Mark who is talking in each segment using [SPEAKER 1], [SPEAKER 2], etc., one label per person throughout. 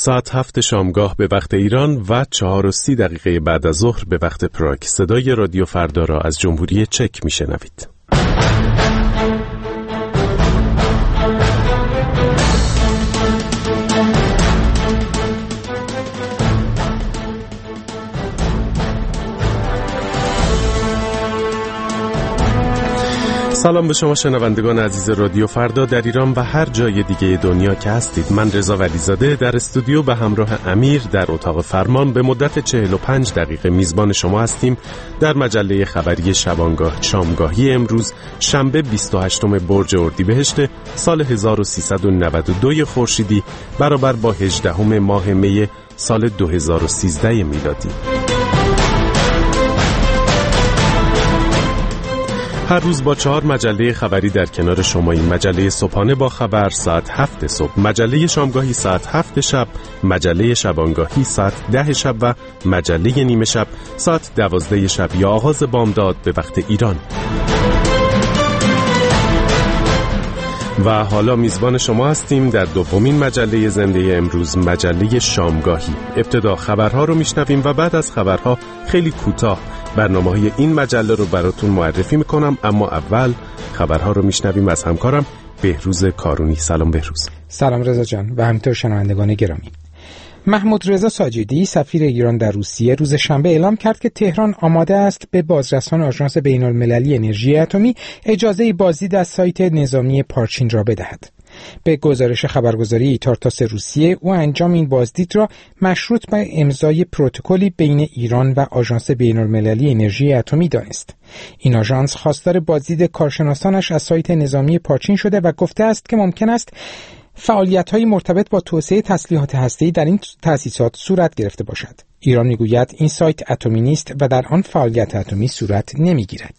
[SPEAKER 1] ساعت 7 شامگاه به وقت ایران و 4:30 بعد از ظهر به وقت پراگ. صدای رادیو فردا را از جمهوری چک میشنوید. سلام به شما شنوندگان عزیز رادیو فردا در ایران و هر جای دیگه دنیا که هستید. من رضا ولیزاده در استودیو به همراه امیر در اتاق فرمان به مدت 45 دقیقه میزبان شما هستیم در مجله خبری شامگاهی امروز شنبه 28 برج اردیبهشت سال 1392 خورشیدی برابر با 18 ماه می سال 2013 میلادی. هر روز با 4 مجله خبری در کنار شماییم. مجله صبحانه با خبر ساعت 7 صبح، مجله شامگاهی ساعت 7 شب، مجله شبانگاهی ساعت 10 شب و مجله نیمه شب ساعت 12 شب یا آغاز بامداد به وقت ایران. و حالا میزبان شما هستیم در دومین مجله زنده امروز، مجله شامگاهی. ابتدا خبرها رو میشنویم و بعد از خبرها خیلی کوتاه برنامه‌های این مجله رو براتون معرفی میکنم، اما اول خبرها رو میشنویم از همکارم بهروز کارونی. سلام بهروز.
[SPEAKER 2] سلام رضا جان و همینطور شنوندگان گرامی. محمود رضا ساجدی سفیر ایران در روسیه روز شنبه اعلام کرد که تهران آماده است به بازرسان آژانس بین‌المللی انرژی اتمی اجازه بازدید از سایت نظامی پارچین را بدهد. به گزارش خبرگزاری ایتارتاس روسیه، او انجام این بازدید را مشروط به امضای پروتکلی بین ایران و آژانس بین‌المللی انرژی اتمی دانست. این آژانس خواستار بازدید کارشناسانش از سایت نظامی پارچین شده و گفته است که ممکن است فعالیت‌های مرتبط با توسعه تسلیحات هسته‌ای در این تأسیسات صورت گرفته باشد. ایران می‌گوید این سایت اتمی نیست و در آن فعالیت اتمی صورت نمی‌گیرد.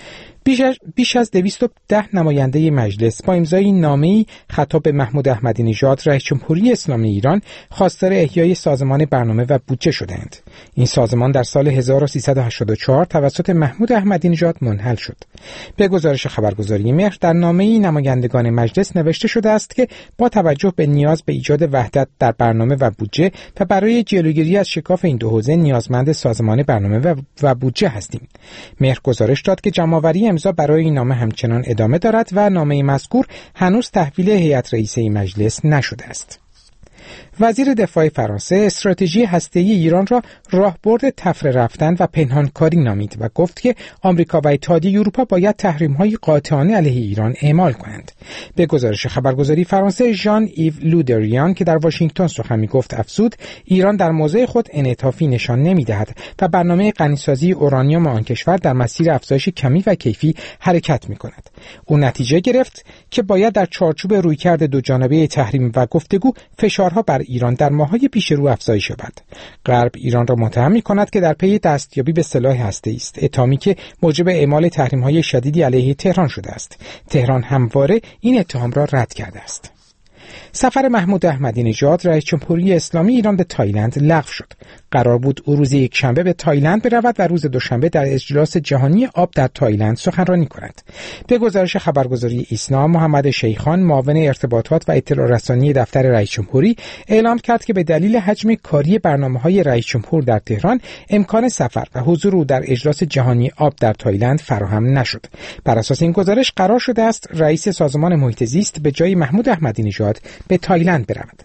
[SPEAKER 2] بیش از 210 نماینده مجلس با امضای نامه‌ای خطاب به محمود احمدی نژاد رئیس جمهوری اسلامی ایران خواستار احیای سازمان برنامه و بودجه شدند. این سازمان در سال 1384 توسط محمود احمدی نژاد منحل شد. به گزارش خبرگزاری مهر در نامه‌ای نمایندگان مجلس نوشته شده است که با توجه به نیاز به ایجاد وحدت در برنامه و بودجه و برای جلوگیری از شکاف این دو حوزه نیازمند سازمان برنامه و بودجه هستیم. مهر گزارش داد که جمع‌آوری امضا برای این نامه همچنان ادامه دارد و نامه مذکور هنوز تحویل هیئت رئیسه مجلس نشده است. وزیر دفاع فرانسه استراتژی هسته‌ای ایران را راهبرد تفره رفتن و پنهانکاری نامید و گفت که آمریکا و اتحادیه اروپا باید تحریم‌های قاطعانه علیه ایران اعمال کنند. به گزارش خبرگزاری فرانسه ژان ایو لودریان که در واشنگتن سخن می‌گفت افزود ایران در موضع خود انعطافی نشان نمی‌دهد و برنامه غنیسازی اورانیوم آن کشور در مسیر افزایش کمی و کیفی حرکت می‌کند. او نتیجه گرفت که باید در چارچوب رویکرد دوجانبه تحریم و گفتگو فشارها بر ایران در ماه‌های پیش رو افزایش یابد. غرب ایران را متهم می‌کند که در پی دستیابی به سلاح هسته‌ای است، اتهامی که موجب اعمال تحریم‌های شدیدی علیه تهران شده است. تهران همواره این اتهام را رد کرده است. سفر محمود احمدی نژاد رئیس جمهوری اسلامی ایران به تایلند لغو شد. قرار بود او روز یکشنبه به تایلند برود و روز دوشنبه در اجلاس جهانی آب در تایلند سخنرانی کند. به گزارش خبرگزاری ایسنا، محمد شیخان معاون ارتباطات و اطلاع رسانی دفتر رئیس جمهوری اعلام کرد که به دلیل حجم کاری برنامه‌های رئیس جمهور در تهران امکان سفر و حضور او در اجلاس جهانی آب در تایلند فراهم نشد. بر اساس این گزارش قرار شده است رئیس سازمان محیط زیست به جای محمود احمدی نژاد به تایلند برود.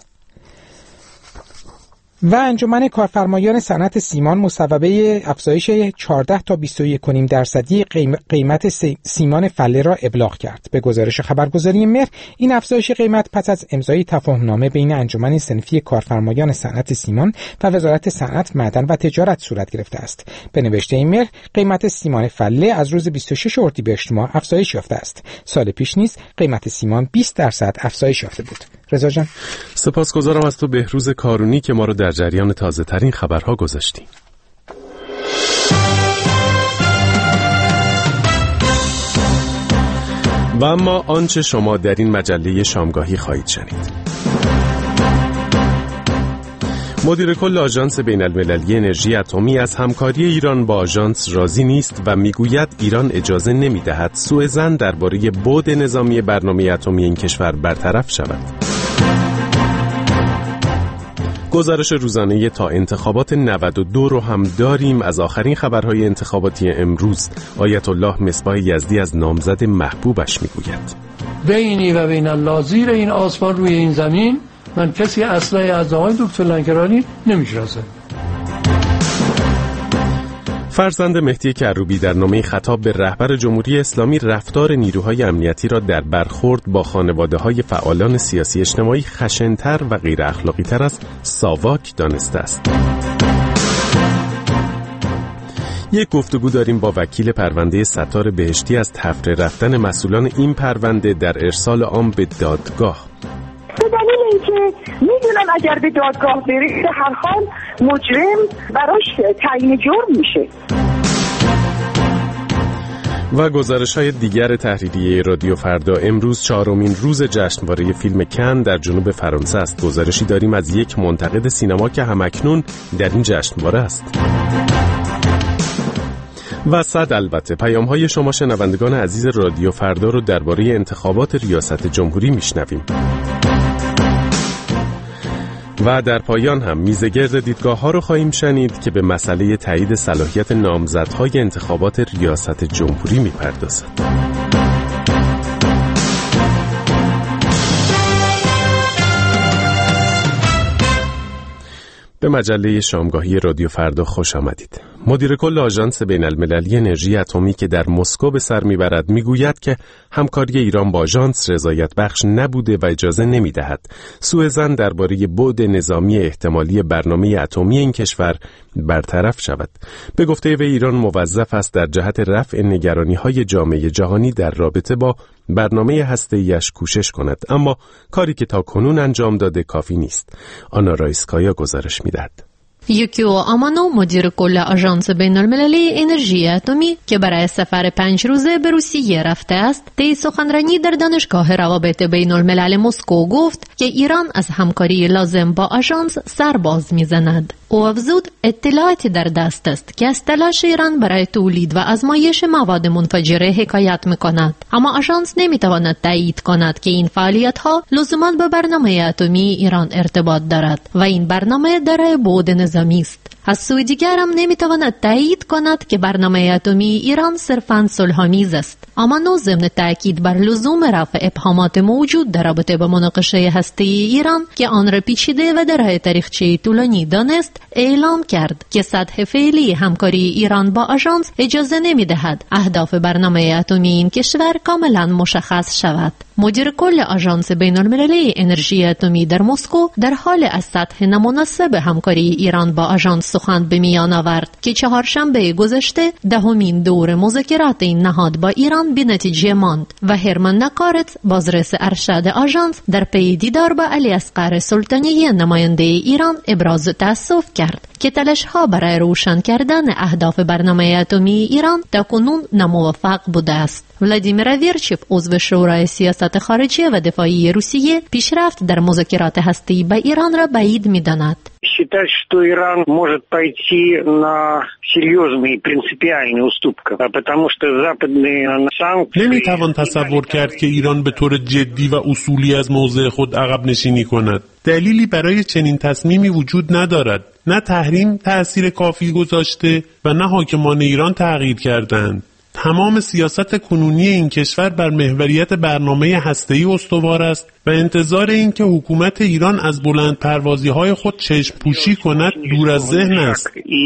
[SPEAKER 2] و انجمن کارفرمایان صنعت سیمان مصوبه افزایش 14 تا 21.5% قیمت سیمان فله را ابلاغ کرد. به گزارش خبرگزاری مهر این افزایش قیمت پس از امضای تفاهمنامه بین انجمن صنفی کارفرمایان صنعت سیمان و وزارت صنعت، معدن و تجارت صورت گرفته است. به نوشته مهر قیمت سیمان فله از روز 26 اردیبهشت ماه افزایش یافته است. سال پیش نیز قیمت سیمان 20% افزایش یافته بود. رضا جان،
[SPEAKER 1] سپاسگزارم از تو بهروز کارونی که ما رو در جریان تازه ترین خبرها گذاشتی. و اما آنچه شما در این مجله شامگاهی خواهید شنید. مدیر کل آژانس بین‌المللی انرژی اتمی از همکاری ایران با آژانس راضی نیست و میگوید ایران اجازه نمیدهد سوءظن درباره بعد نظامی برنامه اتمی این کشور برطرف شود. گزارش روزانه تا انتخابات 92 رو هم داریم. از آخرین خبرهای انتخاباتی امروز آیت الله مصباح یزدی از نامزد محبوبش میگوید:
[SPEAKER 3] بینی و بین الله، زیر این آسمان روی این زمین من کسی اصلا از آقای دکتر لنگرانی نمیشناسم.
[SPEAKER 1] فرزند مهدی کروبی در نامه خطاب به رهبر جمهوری اسلامی رفتار نیروهای امنیتی را در برخورد با خانواده‌های فعالان سیاسی اجتماعی خشن‌تر و غیر اخلاقی‌تر از ساواک دانسته است. یک گفتگو داریم با وکیل پرونده ستار بهشتی از تفره رفتن مسئولان این پرونده در ارسال آن به دادگاه.
[SPEAKER 4] به دلیل اینکه میدونن اگر به دادگاه بره به هر حال مجرم براش تعیین جرم میشه.
[SPEAKER 1] و گزارش‌های دیگر تحریریه رادیو فردا امروز 4مین روز جشنواره فیلم کن در جنوب فرانسه است. گزارشی داریم از یک منتقد سینما که همکنون در این جشنواره است. و صد البته پیام‌های شما شنوندگان عزیز رادیو فردا رو درباره انتخابات ریاست جمهوری میشنویم. و در پایان هم میزگرد دیدگاه‌ها رو خواهیم شنید که به مسئله تایید صلاحیت نامزدهای انتخابات ریاست جمهوری میپردازد. به مجله شامگاهی رادیو فردا خوش آمدید. مدیر کل آژانس بین‌المللی انرژی اتمی که در مسکو به سر میبرد میگوید که همکاری ایران با آژانس رضایت بخش نبوده و اجازه نمیدهد سوءظن درباره بعد نظامی احتمالی برنامه اتمی این کشور برطرف شود. به گفته وی ایران موظف است در جهت رفع نگرانی‌های جامعه جهانی در رابطه با برنامه هسته‌ایش کوشش کند، اما کاری که تا کنون انجام داده کافی نیست. آنا رایسکایا گزارش می‌دهد.
[SPEAKER 5] یوکیو آمانو مدیر کل آژانس بین‌المللی انرژی اتمی که برای سفر 5 روزه به روسیه رفته است، طی سخنرانی در دانشگاه روابط بین‌الملل مسکو گفت که ایران از همکاری لازم با آژانس سر باز می‌زند. او افزود اطلاعاتی در دست است که از تلاش ایران برای تولید و آزمایش مواد منفجره حکایت می‌کند، اما آژانس نمی‌تواند تایید کند که این فعالیت‌ها لزوماً به برنامه اتمی ایران ارتباط دارد و این برنامه دارای بعد نظامی است. از سوی دیگر هم نمیتواند تایید کند که برنامه اتمی ایران صرفاً صلح‌آمیز است. اما ضمن تاکید بر لزوم رفع ابهامات موجود در رابطه با مناقشه هسته‌ای ایران که آن را پیچیده و در تاریخچه طولانی دانست، اعلام کرد که سطح فعلی همکاری ایران با آژانس اجازه نمیدهد اهداف برنامه اتمی این کشور کاملا مشخص شود. مدیر کل آژانس بین‌المللی انرژی اتمی در مسکو در حال از سطح نامناسب همکاری ایران با آژانس سخن به میان آورد که چهارشنبه گذشته 10مین دور مذاکرات این نهاد با ایران به نتیجه ماند و هرمن نکارت بازرس ارشد آژانس در پی دیدار با علی اصغر سلطانی نماینده ایران ابراز تأسف کرد که تلاش‌ها برای روشن کردن اهداف برنامه اتمی ایران تاکنون ناموفق بوده است. ولادیمیر ویرچیف عضو شورای سیاست خارجی و دفاعی روسیه پیشرفت در مذاکرات هسته‌ای با ایران را بعید می‌داند.
[SPEAKER 6] считать, что Иран может пойти на серьезные принципиальные уступки, потому что западные санкции.
[SPEAKER 7] نمیتوان تصور کرد که ایران به طور جدی و اصولی از موضع خود عقب نشینی کند. دلیلی برای چنین تصمیمی وجود ندارد. نه تحریم تأثیر کافی گذاشته و نه حاکمان ایران تغییر کردند. تمام سیاست کنونی این کشور بر محوریت برنامه هسته‌ای استوار است و انتظار این که حکومت ایران از بلند پروازی‌های خود چشم پوشی کند دور از ذهن است.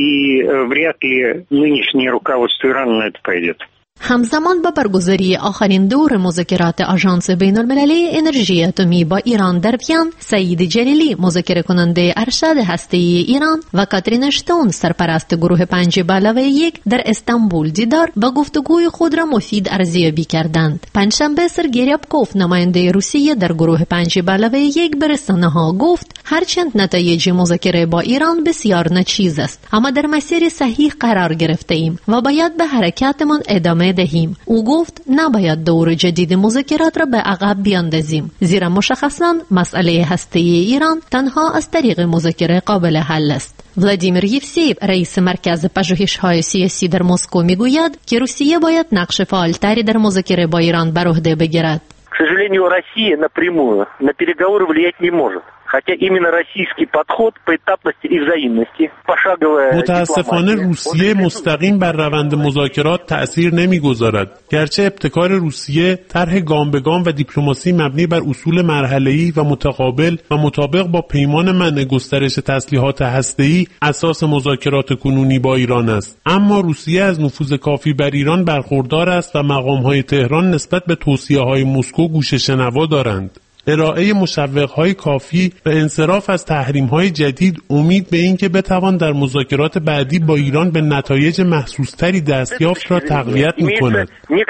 [SPEAKER 5] همزمان با برگزاری آخرین دور مذاکرات آژانس بین‌المللی انرژی اتمی با ایران در وین، سعید جلیلی مذاکره کننده ارشد هسته‌ای ایران و کاترین اشتون سرپرست گروه 5+1 در استانبول دیدار و گفتگوی خود را مفید ارزیابی کردند. پنجشنبه سرگئی ریابکوف نماینده روسیه در گروه 5+1 به رسانه‌ها گفت هرچند نتایج مذاکره با ایران بسیار ناچیز است، اما در مسیر صحیح قرار گرفته ایم و باید به حرکاتمان ادامه دهیم. او گفت نباید دور جدید مذاکرات را به عقب بیاندازیم، زیرا مشخصاً مسئله هسته‌ای ایران تنها از طریق مذاکره قابل حل است. ولادیمیر یفسیف رئیس مرکز پژوهش‌های سیاسی در مسکو میگوید که روسیه باید نقش فعالتری در مذاکره با ایران بر عهده بگیرد.
[SPEAKER 8] К сожалению, Россия напрямую на переговоры влиять не может. Хотя именно российский подход по этапности и взаимности, пошаговая
[SPEAKER 7] متاسفانه روسیه مستقیم بر روند مذاکرات تأثیر نمی‌گذارد. گرچه ابتکار روسیه طرح گام به گام و دیپلماسی مبنی بر اصول مرحله‌ای و متقابل و مطابق با پیمان منع گسترش تسلیحات هسته‌ای اساس مذاکرات کنونی با ایران است، اما روسیه از نفوذ کافی بر ایران برخوردار است و مقام‌های تهران نسبت به توصیه‌های مسکو گوش شنوا دارند. ارائه مشوق‌های کافی و انصراف از تحریم‌های جدید امید به این که بتوان در مذاکرات بعدی با ایران به نتایج محسوس‌تری دستیافت را تقویت می‌کند.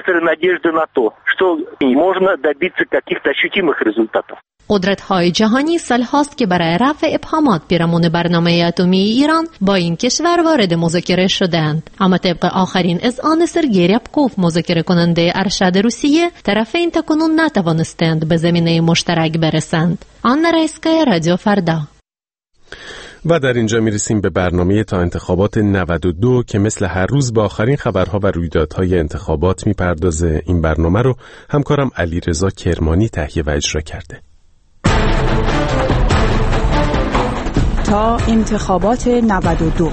[SPEAKER 5] قدرت‌های جهانی سال‌هاست که برای رفع ابهامات پیرامون برنامه اتمی ایران با این کشور وارد مذاکره شدند، اما طبق آخرین اذعان سرگئی ریابکوف، مذاکره کننده ارشد روسیه، طرفین تاکنون نتوانستند به زمینه مشترک برسند. آنا رایسکایا، رادیو فردا.
[SPEAKER 1] و در اینجا میرسیم به برنامه تا انتخابات 92 که مثل هر روز با آخرین خبرها و رویدادهای انتخابات میپردازه. این برنامه رو همکارم علیرضا کرمانی تهیه و اجرا کرده.
[SPEAKER 9] تا انتخابات 92.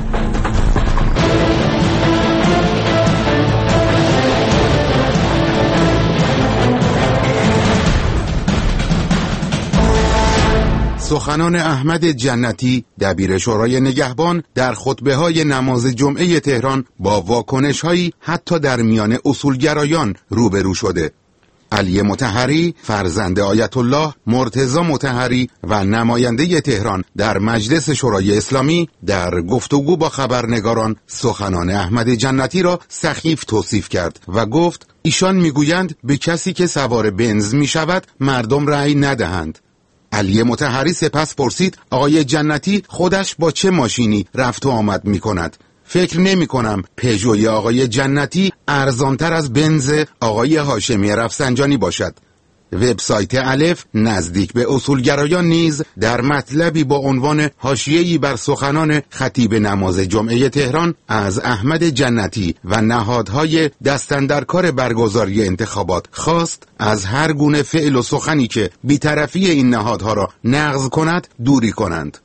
[SPEAKER 10] سخنان احمد جنتی دبیر شورای نگهبان در خطبه‌های نماز جمعه تهران با واکنش‌هایی حتی در میان اصولگرایان روبرو شده. علی مطهری فرزند آیت الله مرتضی مطهری و نماینده تهران در مجلس شورای اسلامی در گفتگو با خبرنگاران سخنان احمد جنتی را سخیف توصیف کرد و گفت ایشان میگویند به کسی که سوار بنز میشود مردم رأی ندهند. علی مطهری سپس پرسید آقای جنتی خودش با چه ماشینی رفت و آمد می کند؟ فکر نمی کنم پژوی آقای جنتی ارزانتر از بنز آقای هاشمی رفسنجانی باشد. وبسایت الف نزدیک به اصولگرایان نیز در مطلبی با عنوان حاشیه‌ای بر سخنان خطیب نماز جمعه تهران از احمد جنتی و نهادهای دستاندرکار برگزاری انتخابات خواست از هر گونه فعل و سخنی که بی‌طرفی این نهادها را نقض کند دوری کنند.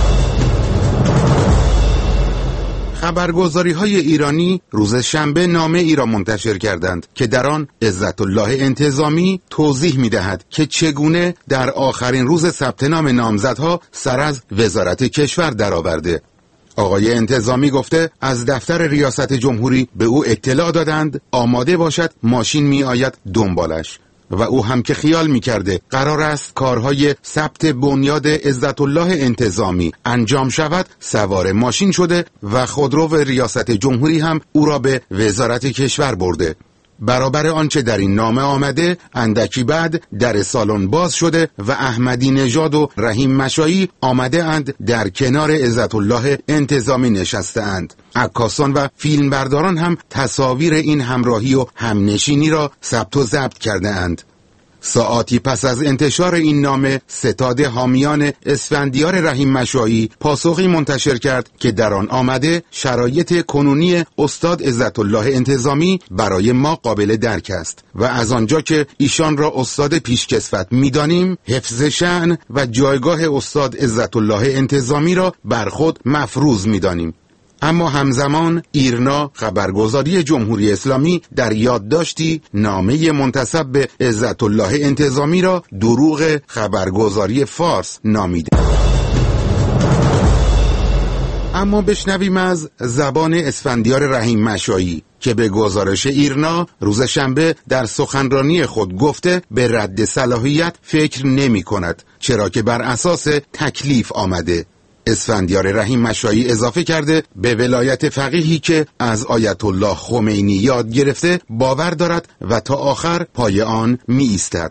[SPEAKER 10] خبرگزاری‌های ایرانی روز شنبه نامه ای را منتشر کردند که در آن عزت الله انتظامی توضیح می‌دهد که چگونه در آخرین روز ثبت نام نامزدها سر از وزارت کشور درآورده. آقای انتظامی گفته از دفتر ریاست جمهوری به او اطلاع دادند آماده باشد ماشین می‌آید دنبالش و او هم که خیال می‌کرده قرار است کارهای ثبت بنیاد عزت الله انتظامی انجام شود سوار ماشین شده و خودرو ریاست جمهوری هم او را به وزارت کشور برده. برابر آنچه در این نامه آمده اندکی بعد در سالن باز شده و احمدی نژاد و رحیم مشایی آمده اند در کنار عزت الله انتظامی نشسته اند. عکاسان و فیلمبرداران هم تصاویر این همراهی و همنشینی را ثبت و ضبط کرده اند. ساعاتی پس از انتشار این نامه ستاد حامیان اسفندیار رحیم مشایی پاسخی منتشر کرد که در آن آمده شرایط کنونی استاد عزت الله انتظامی برای ما قابل درک است و از آنجا که ایشان را استاد پیشکسوت می‌دانیم حفظ شأن و جایگاه استاد عزت الله انتظامی را بر خود مفروض می‌دانیم. اما همزمان ایرنا خبرگزاری جمهوری اسلامی در یادداشتی نامه منتسب به عزت الله انتظامی را دروغ خبرگزاری فارس نامیده. اما بشنویم از زبان اسفندیار رحیم مشایی که به گزارش ایرنا روز شنبه در سخنرانی خود گفته به رد صلاحیت فکر نمی کند، چرا که بر اساس تکلیف آمده. اسفندیار رحیم مشایی اضافه کرده به ولایت فقیهی که از آیت الله خمینی یاد گرفته باور دارد و تا آخر پای آن می ایستد.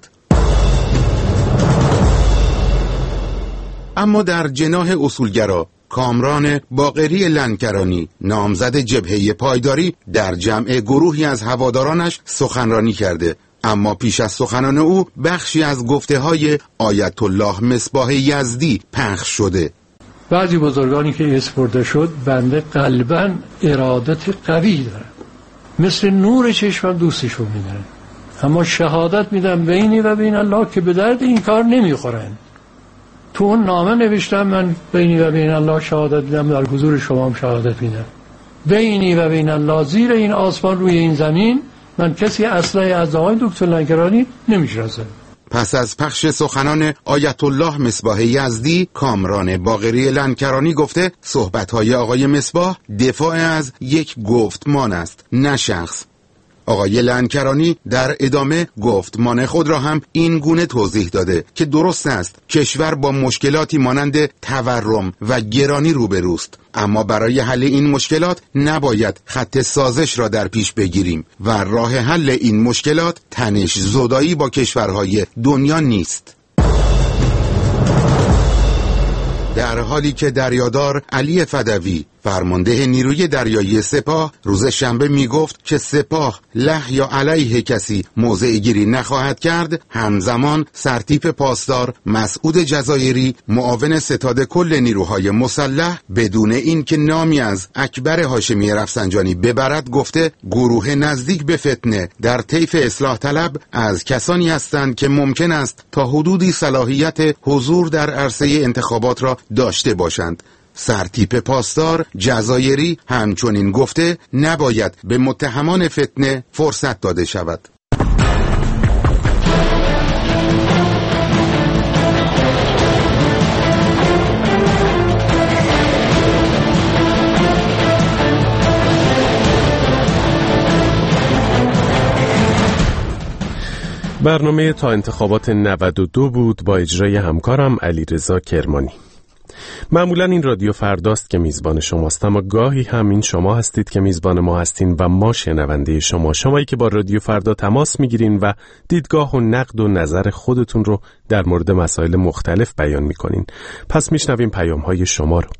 [SPEAKER 10] اما در جناح اصولگرا کامران باقری لنکرانی نامزد جبهه پایداری در جمع گروهی از هوادارانش سخنرانی کرده، اما پیش از سخنان او بخشی از گفته‌های آیت الله مصباح یزدی پخش شده.
[SPEAKER 3] بعضی بزرگانی که اسپرده شد بنده قلباً ارادت قوی دارم، مثل نور چشمم دوستشون میدارم، اما شهادت میدم بینی و بین الله که به درد این کار نمیخورن. تو اون نامه نوشتم من بینی و بین الله شهادت میدم، در حضور شما هم شهادت میدم، بینی و بین الله زیر این آسمان روی این زمین من کسی اصلای از آقای دکتر لنکرانی نمیشناسم.
[SPEAKER 10] پس از پخش سخنان آیت الله مصباح یزدی، کامران باقری لنکرانی گفته صحبت‌های آقای مصباح دفاع از یک گفتمان است، نه شخص. آقای لنکرانی در ادامه گفتمان خود را هم این گونه توضیح داده که درست است کشور با مشکلاتی مانند تورم و گرانی روبروست، اما برای حل این مشکلات نباید خط سازش را در پیش بگیریم و راه حل این مشکلات تنش زدایی با کشورهای دنیا نیست. در حالی که دریادار علی فدوی فرمانده نیروی دریایی سپاه روز شنبه می گفت که سپاه له یا علیه کسی موضع گیری نخواهد کرد، همزمان سرتیپ پاسدار مسعود جزایری معاون ستاد کل نیروهای مسلح بدون این که نامی از اکبر هاشمی رفسنجانی ببرد گفته گروه نزدیک به فتنه در طیف اصلاح طلب از کسانی هستند که ممکن است تا حدودی صلاحیت حضور در عرصه انتخابات را داشته باشند. سرتیپ پاسدار جزایری همچنین گفته نباید به متهمان فتنه فرصت داده شود.
[SPEAKER 1] برنامه تا انتخابات 92 بود با اجرای همکارم علیرضا کرمانی. معمولا این رادیو فرداست که میزبان شماست، اما گاهی هم این شما هستید که میزبان ما هستین و ما شنونده شمایی که با رادیو فردا تماس میگیرین و دیدگاه و نقد و نظر خودتون رو در مورد مسائل مختلف بیان میکنین. پس میشنویم پیام‌های شما رو.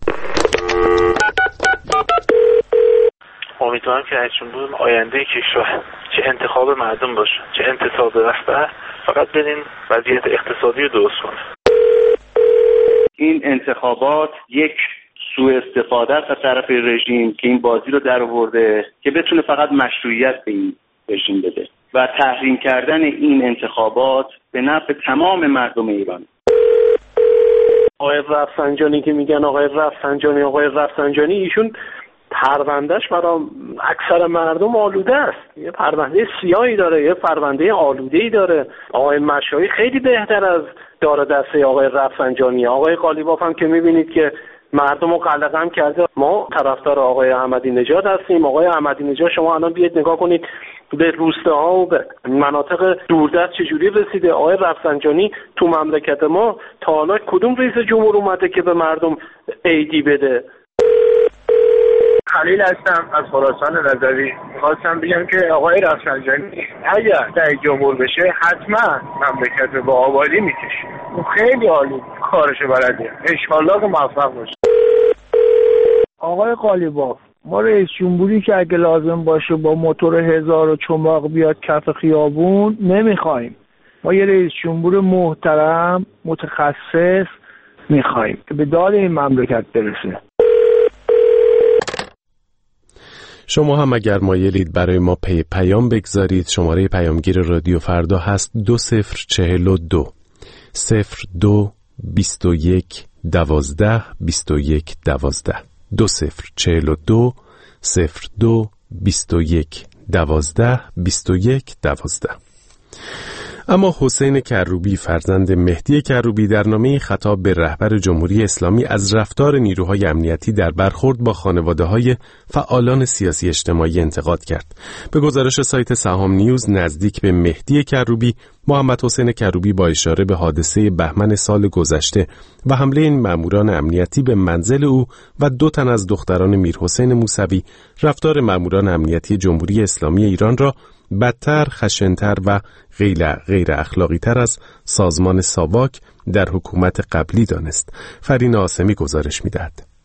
[SPEAKER 11] امیدوارم که هرچند آینده کشور چه انتخاب مردم باشه چه انتصاب رهبر، فقط برین وضعیت اقتصادی رو درست کنه.
[SPEAKER 12] این انتخابات یک سوء استفاده از طرف رژیم که این بازی رو در آورده که بتونه فقط مشروعیت به این رژیم بده و تحریم کردن این انتخابات به نفع تمام مردم ایران.
[SPEAKER 11] آقای رفسنجانی که میگن آقای رفسنجانی ایشون پروندهش برای اکثر مردم آلوده است، یه پرونده سیاهی داره، یه پرونده آلوده‌ای داره. آقای مشایی خیلی بهتر از داره دسته آقای رفسنجانی. آقای قالیباف هم که میبینید که مردم رو قلقم کرده. ما طرفدار آقای احمدی نژاد هستیم. آقای احمدی نژاد شما الان بیاید نگاه کنید به روستاها و به مناطق دوردست چجوری رسیده. آقای رفسنجانی تو مملکت ما تا حالا کدوم رئیس جمهور اومده که به مردم عیدی بده؟
[SPEAKER 13] خلیل هستم از خراسان رضوی. خواستم بگم که آقای رفسنجانی اگر رئیس جمهور بشه حتما مملکت رو به آبادی میکشه. خیلی عالی کارشو بلده. انشالله که موفق باشه.
[SPEAKER 14] آقای قالیباف، ما رئیس جمهوری که اگه لازم باشه با موتور 1000 چماق بیاد کف خیابون نمیخوایم. ما یه رئیس جمهور محترم متخصص میخوایم که به داد این مملکت برسه.
[SPEAKER 1] شما هم اگر مایلید برای ما پیام بگذارید، شماره پیامگیر رادیو فردا هست 2042 02 21 12 21 12 2042 02 21 12 21 12. اما حسین کروبی فرزند مهدی کروبی در نامه خطاب به رهبر جمهوری اسلامی از رفتار نیروهای امنیتی در برخورد با خانواده‌های فعالان سیاسی اجتماعی انتقاد کرد. به گزارش سایت سهام نیوز نزدیک به مهدی کروبی، محمد حسین کروبی با اشاره به حادثه بهمن سال گذشته و حمله این ماموران امنیتی به منزل او و 2 تن از دختران میرحسین موسوی، رفتار ماموران امنیتی جمهوری اسلامی ایران را بدتر، خشن‌تر و غیر اخلاقی تر از سازمان ساواک در حکومت قبلی دانست. فرین آسمی گزارش می‌دهد.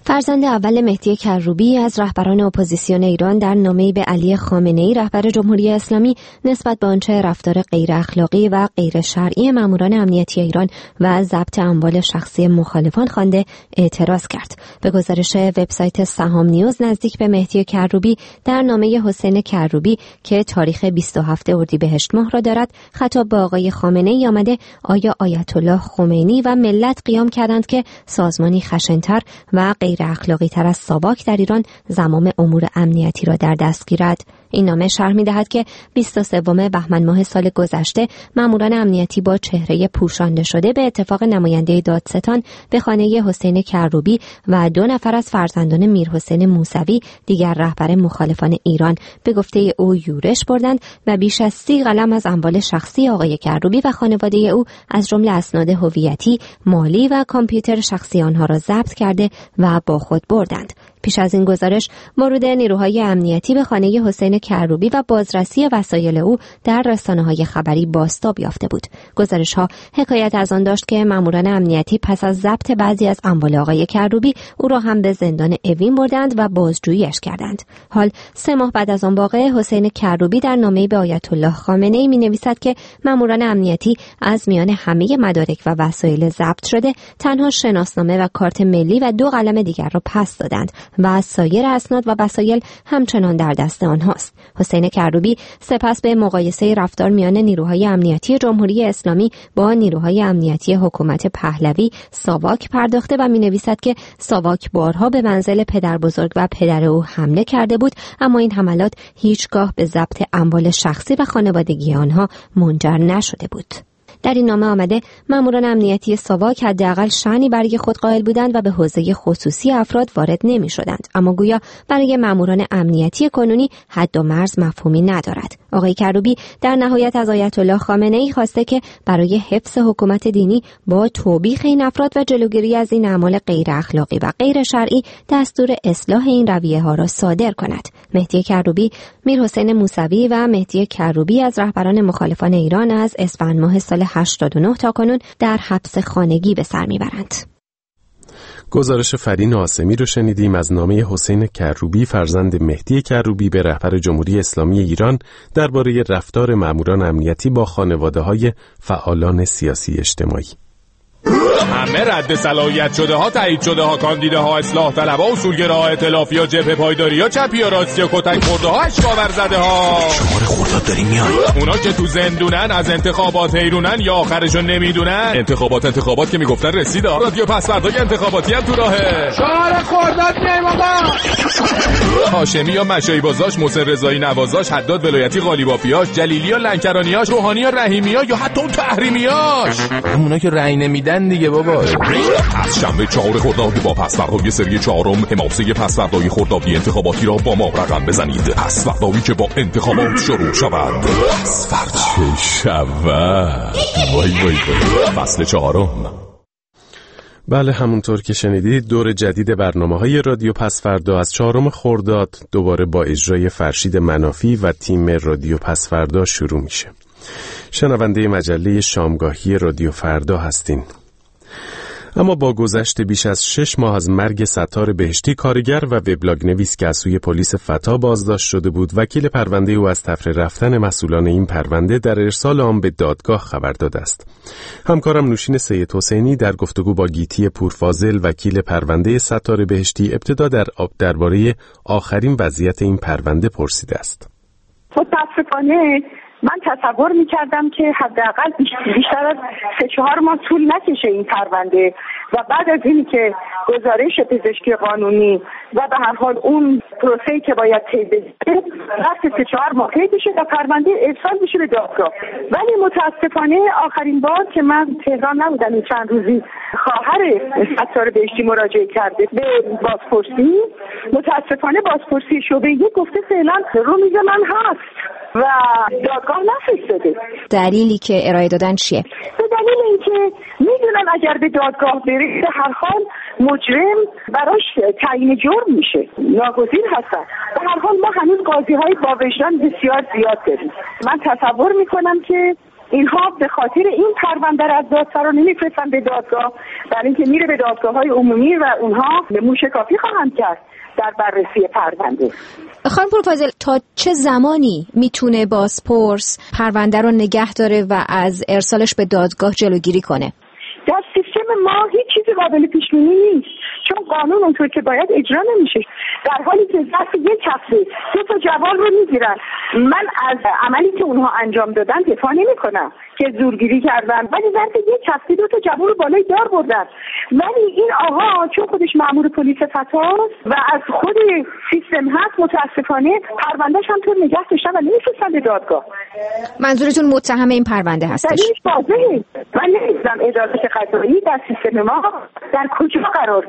[SPEAKER 15] فرزند اول مهدی کروبی از رهبران اپوزیسیون ایران در نامه‌ای به علی خامنه‌ای رهبر جمهوری اسلامی نسبت به آنچه رفتار غیر اخلاقی و غیر شرعی ماموران امنیتی ایران و ضبط اموال شخصی مخالفان خوانده اعتراض کرد. به گزارش وبسایت سهام نیوز، نزدیک به مهدی کروبی در نامه حسین کروبی که تاریخ 27 اردیبهشت ماه را دارد، خطاب به آقای خامنه‌ای آمده آیا آیت الله خمینی و ملت قیام کردند که سازمانی خشن‌تر و غیر اخلاقی تر از ساواک در ایران زمام امور امنیتی را در دست گیرد؟ این نامه شرح می‌دهد که 23 بهمن ماه سال گذشته ماموران امنیتی با چهره پوشانده شده به اتفاق نماینده دادستان به خانه حسین کروبی و 2 نفر از فرزندان میرحسین موسوی، دیگر رهبر مخالفان ایران، به گفته او یورش بردند و بیش از 30 قلم از اموال شخصی آقای کروبی و خانواده او از جمله اسناد هویتی، مالی و کامپیوتر شخصی آنها را ضبط کرده و با خود بردند. پیش از این گزارش ورود نیروهای امنیتی به خانه حسین کروبی و بازرسی وسایل او در رسانه‌های خبری بازتاب یافته بود. گزارش‌ها حکایت از آن داشت که ماموران امنیتی پس از ضبط بعضی از اموال آقای کروبی او را هم به زندان اوین بردند و بازجویی‌اش کردند. حال 3 ماه بعد از آن واقعه، حسین کروبی در نامه‌ای به آیت الله خامنه‌ای می‌نویسد که ماموران امنیتی از میان همه مدارک و وسایل ضبط شده تنها شناسنامه و کارت ملی و 2 قلم دیگر را پس دادند و سایر اسناد و وسایل همچنان در دست آنهاست. حسین کروبی سپس به مقایسه رفتار میان نیروهای امنیتی جمهوری اسلامی با نیروهای امنیتی حکومت پهلوی ساواک پرداخته و می‌نویسد که ساواک بارها به منزل پدربزرگ و پدر او حمله کرده بود، اما این حملات هیچگاه به ضبط اموال شخصی و خانوادگی آنها منجر نشده بود. در این نامه آمده ماموران امنیتی ساواک حداقل شأنی برای خود قائل بودند و به حوزه خصوصی افراد وارد نمی شدند، اما گویا برای ماموران امنیتی کنونی حد و مرز مفهومی ندارد. آقای کروبی در نهایت از آیت الله خامنه‌ای خواسته که برای حفظ حکومت دینی با توبیخ این افراد و جلوگیری از این اعمال غیر اخلاقی و غیر شرعی دستور اصلاح این رویه ها را صادر کند. مهدی کروبی، میرحسین موسوی و مهدی کروبی از رهبران مخالفان ایران از اسفند ماه سال 89 تا کنون در حبس خانگی به سر میبرند.
[SPEAKER 1] گزارش فرین عاصمی رو شنیدیم از نامه حسین کروبی فرزند مهدی کروبی به رهبر جمهوری اسلامی ایران درباره رفتار ماموران امنیتی با خانواده‌های فعالان سیاسی اجتماعی.
[SPEAKER 16] همه رد صلاحیت شده ها، تایید شده ها، کاندیده ها، اصلاح طلب ها، اصولگرا ها، ائتلافی ها، جبهه پایداری ها، چپی ها، راستی ها، کتک خورده ها، اشکاور زده ها.
[SPEAKER 17] شماره خرداد داری میاد.
[SPEAKER 16] اونا که تو زندونن، از انتخابات حیرونن یا آخرشو نمیدونن. انتخابات که میگفتن رسید. رادیو پسوردهای انتخاباتی هم تو راهه.
[SPEAKER 18] شماره خرداد میایم آقا.
[SPEAKER 16] هاشمی یا مشایی بازاش، محسن رضایی نوازاش، حداد ولایتی قالیبافیاش، جلیلی یا لنکرانیاش، روحانی یا رحیمی‌ها یا حتی اون تحریمیاش.
[SPEAKER 17] همونا که رأی نمیدن دیگه بابا.
[SPEAKER 16] از شنبه 4 خرداد با پسوردهای سری 4 حماسه پسوردهای خردادی انتخاباتی را با ما رقم بزنید. پسوردهایی که با انتخابات شروع شود. پسوردا چه شود؟ وای وای وای. فصل 4.
[SPEAKER 1] بله، همونطور که شنیدید دور جدید برنامه‌های رادیو پسوردا از 4 خرداد دوباره با اجرای فرشید منافی و تیم رادیو پسوردا شروع میشه. شنونده مجله شامگاهی رادیو فردا هستین. اما با گذشت بیش از 6 ماه از مرگ ستار بهشتی، کارگر و وبلاگ نویس که از سوی پلیس فتا بازداشت شده بود، وکیل پرونده او از تفره رفتن مسئولان این پرونده در ارسال آن به دادگاه خبر داده است. همکارم نوشین سید حسینی در گفتگو با گیتی پورفاضل وکیل پرونده ستار بهشتی ابتدا درباره آخرین وضعیت این پرونده پرسیده است.
[SPEAKER 4] متاسفانه من تصور می‌کردم که حداقل بیشتر از 3-4 ماه طول نکشه این پرونده و بعد از اینی که گزارش پزشکی قانونی و به هر حال اون پروسه‌ای که باید طی بشه وقت 3-4 ماه طی بشه و پرونده ارسال بشه به دادگاه. ولی متاسفانه آخرین بار که من تهران نبودم این چند روزی خواهر ستار بهشتی مراجعه کرده به بازپرسی. متاسفانه بازپرسی شعبه 1 گفته فعلا رو میز من هست و دادگاه نفرستاده.
[SPEAKER 15] دلیلی که ارائه دادن چیه؟
[SPEAKER 4] به دلیل اینکه میدونن اگر به دادگاه بره به هر حال مجرم براش تعیین جرم میشه، ناگزیر هستن. به هر حال ما هنوز قاضی‌های با وجدان بسیار زیاد داریم. من تصور میکنم که اینها به خاطر این پرونده را از دادسرا نمیفرستن به دادگاه، برای اینکه میره به دادگاه‌های عمومی و اونها به موشکافی خواهند کرد در بررسی پرونده.
[SPEAKER 15] خانم پورفاضل، تا چه زمانی میتونه بازپرس پرونده رو نگه داره و از ارسالش به دادگاه جلوگیری کنه؟
[SPEAKER 4] در سیستم ما هیچ چیزی قابل پیش بینی نیست، چون قانون اونطور که باید اجرا نمیشه. در حالی که ظرف یک هفته 2 جوان رو میگیرن، من از عملی که اونها انجام دادن دفاع نمیکنم که زورگیری کردن، ولی ظرف یک هفته 2 جوان رو بالای دار بردن. ولی این آقا چون خودش مأمور پلیس فتاست و از خود سیستم هست، متاسفانه پروندهش هم طور نگه داشتن و نمیفرستن به دادگاه.
[SPEAKER 15] منظورتون متهم این پرونده هستش؟
[SPEAKER 4] دلیلش واضحه. من نمی‌دونم عدالت قضایی در سیستم ما در کجا قرار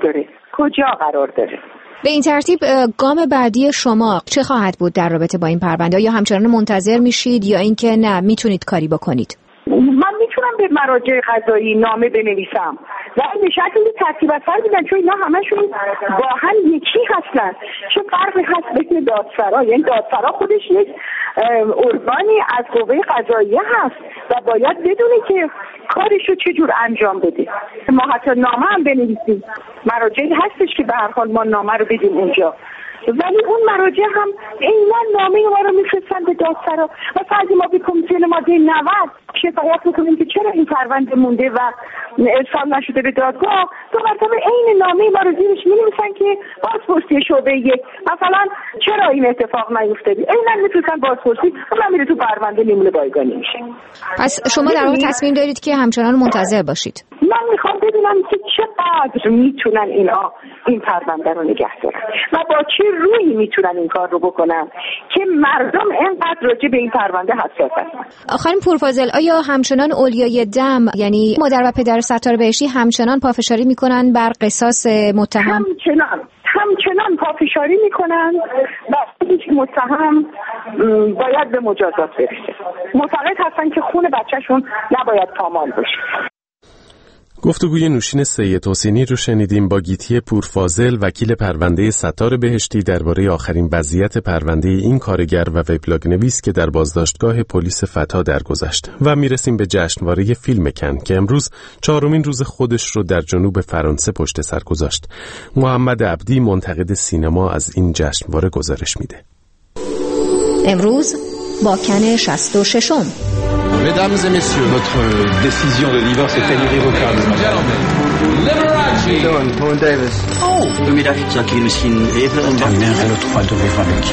[SPEAKER 4] داره.
[SPEAKER 15] به این ترتیب گام بعدی شما چه خواهد بود در رابطه با این پرونده؟ یا همچنان منتظر میشید یا اینکه نه میتونید کاری بکنید؟
[SPEAKER 4] من میتونم به مراجع قضایی نامه بنویسم و به شکل ترتیب اثر بدن، چون اینا همشون با هم یکی هستن. چون فرقی هست بین دادسرا، یعنی دادسرا خودش یک ارگانی از قوه قضاییه هست و باید بدونه که کارش رو چجور انجام بده. ما حتی نامه هم بنویسیم، مراجعی هستش که به هر حال ما نامه رو بدیم اونجا، ولی اون مراجع هم عیناً نامه ما رو میفرستن به دادسرا و فرض ما به کمیسیون ماده 90 شکایت میکنیم که چرا این پرونده مونده و ارسال نشده به دادگاه، دو مرتبه عین نامه ما رو زیرش مینویسن که بازپرسی شعبه 1 مثلا چرا این اتفاق نیفتاده، عیناً میفرستن بازپرسی و من میره تو پرونده میمونه بایگانی میشه.
[SPEAKER 15] پس شما در واقع تصمیم دارید که همچنان منتظر باشید؟
[SPEAKER 4] من میخوام ببینم که چقدر میتونن اینا این پرونده رو نگه دارن و با چه روی میتونن این کار رو بکنن که مردم اینقدر راجع به این پرونده حساس هستن.
[SPEAKER 15] خانم پورفاضل، آیا همچنان اولیای دم یعنی مادر و پدر ستاره بهشتی همچنان پافشاری میکنن بر قصاص متهم؟
[SPEAKER 4] همچنان پافشاری میکنن و هیچ متهم باید به مجازات برسه. معتقد هستن که خون بچهشون نباید پامال بشه.
[SPEAKER 1] گفتگوی نوشین سید حسینی رو شنیدیم با گیتی پورفاضل، وکیل پرونده ستاره بهشتی، درباره آخرین وضعیت پرونده این کارگر و وبلاگ نویس که در بازداشتگاه پلیس فتا درگذشت. و میرسیم به جشنواره فیلم کن که امروز 4مین روز خودش رو در جنوب فرانسه پشت سر گذاشت. محمد عبدی منتقد سینما از این جشنواره گزارش میده.
[SPEAKER 15] امروز با کن 66م.
[SPEAKER 19] Mesdames et messieurs, votre décision de divorce est irrévocable.
[SPEAKER 13] Owen Davis.
[SPEAKER 19] Oh, du می‌دارید زاکی مسکین ایبل und dann wäre لطفاً du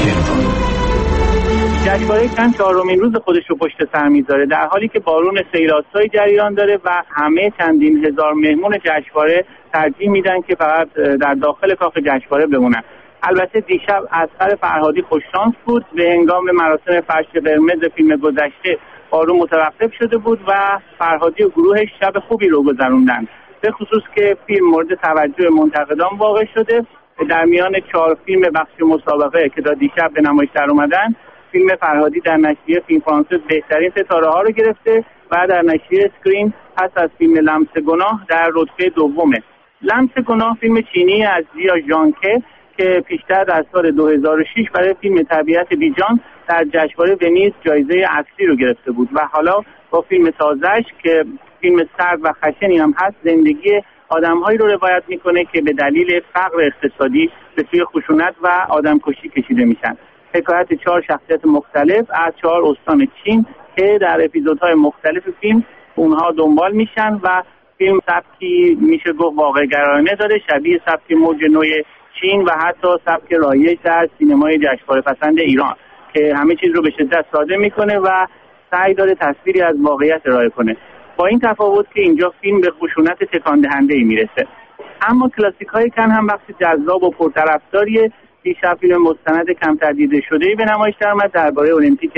[SPEAKER 20] جشنواره کن 4مین روز خودش رو پشت سر میذاره، در حالی که بارون سیلاسای جریان داره و همه چندین هزار مهمون جشنواره ترجیح میدن که فقط در داخل کاخ جشنواره بمونن. البته دیشب اصغر فرهادی خوششانس بود، به هنگام مراسم فرش قرمز فیلم گذشته بارون متوقف شده بود و فرهادی و گروهش شب خوبی رو گذروندن، به خصوص که فیلم مورد توجه منتقدان واقع شده. در میان 4 فیلم بخش مسابقه که تا دیشب به نمایش در اومدن، فیلم فرهادی در نشریه فیلم فرانسه بهترین ستاره ها رو گرفته و در نشریه اسکرین پس از فیلم لمس گناه در رتبه دومه. لمس گناه فیلم چینی از زیا ژانکه که پیشتر در سال 2006 برای فیلم طبیعت بیجان در جشنواره ونیز جایزه اصلی رو گرفته بود و حالا با فیلم تازه‌اش که فیلم سرد و خشنی هم هست، زندگی آدم‌هایی رو روایت میکنه که به دلیل فقر اقتصادی به سوی خشونت و آدمکشی کشیده میشن. حکایت 4 شخصیت مختلف از 4 استان چین که در اپیزودهای مختلف فیلم اونها دنبال میشن و فیلم سبکی میشه گفت واقع‌گرایانه داره، شبیه سبک موج نو چین و حتی سبک رایج در سینمای جشنواره پسند ایران که همه چیز رو به شدت ساده میکنه و سعی داره تصویری از واقعیت ارائه کنه، با این تفاوت که اینجا فیلم به خشونت تکان دهنده‌ای میرسه. اما کلاسیک های کن هم بخش جذاب و پرطرفداریه. دیشب فیلم مستند کمتر دیده شده‌ای به نمایش درآمد درباره المپیک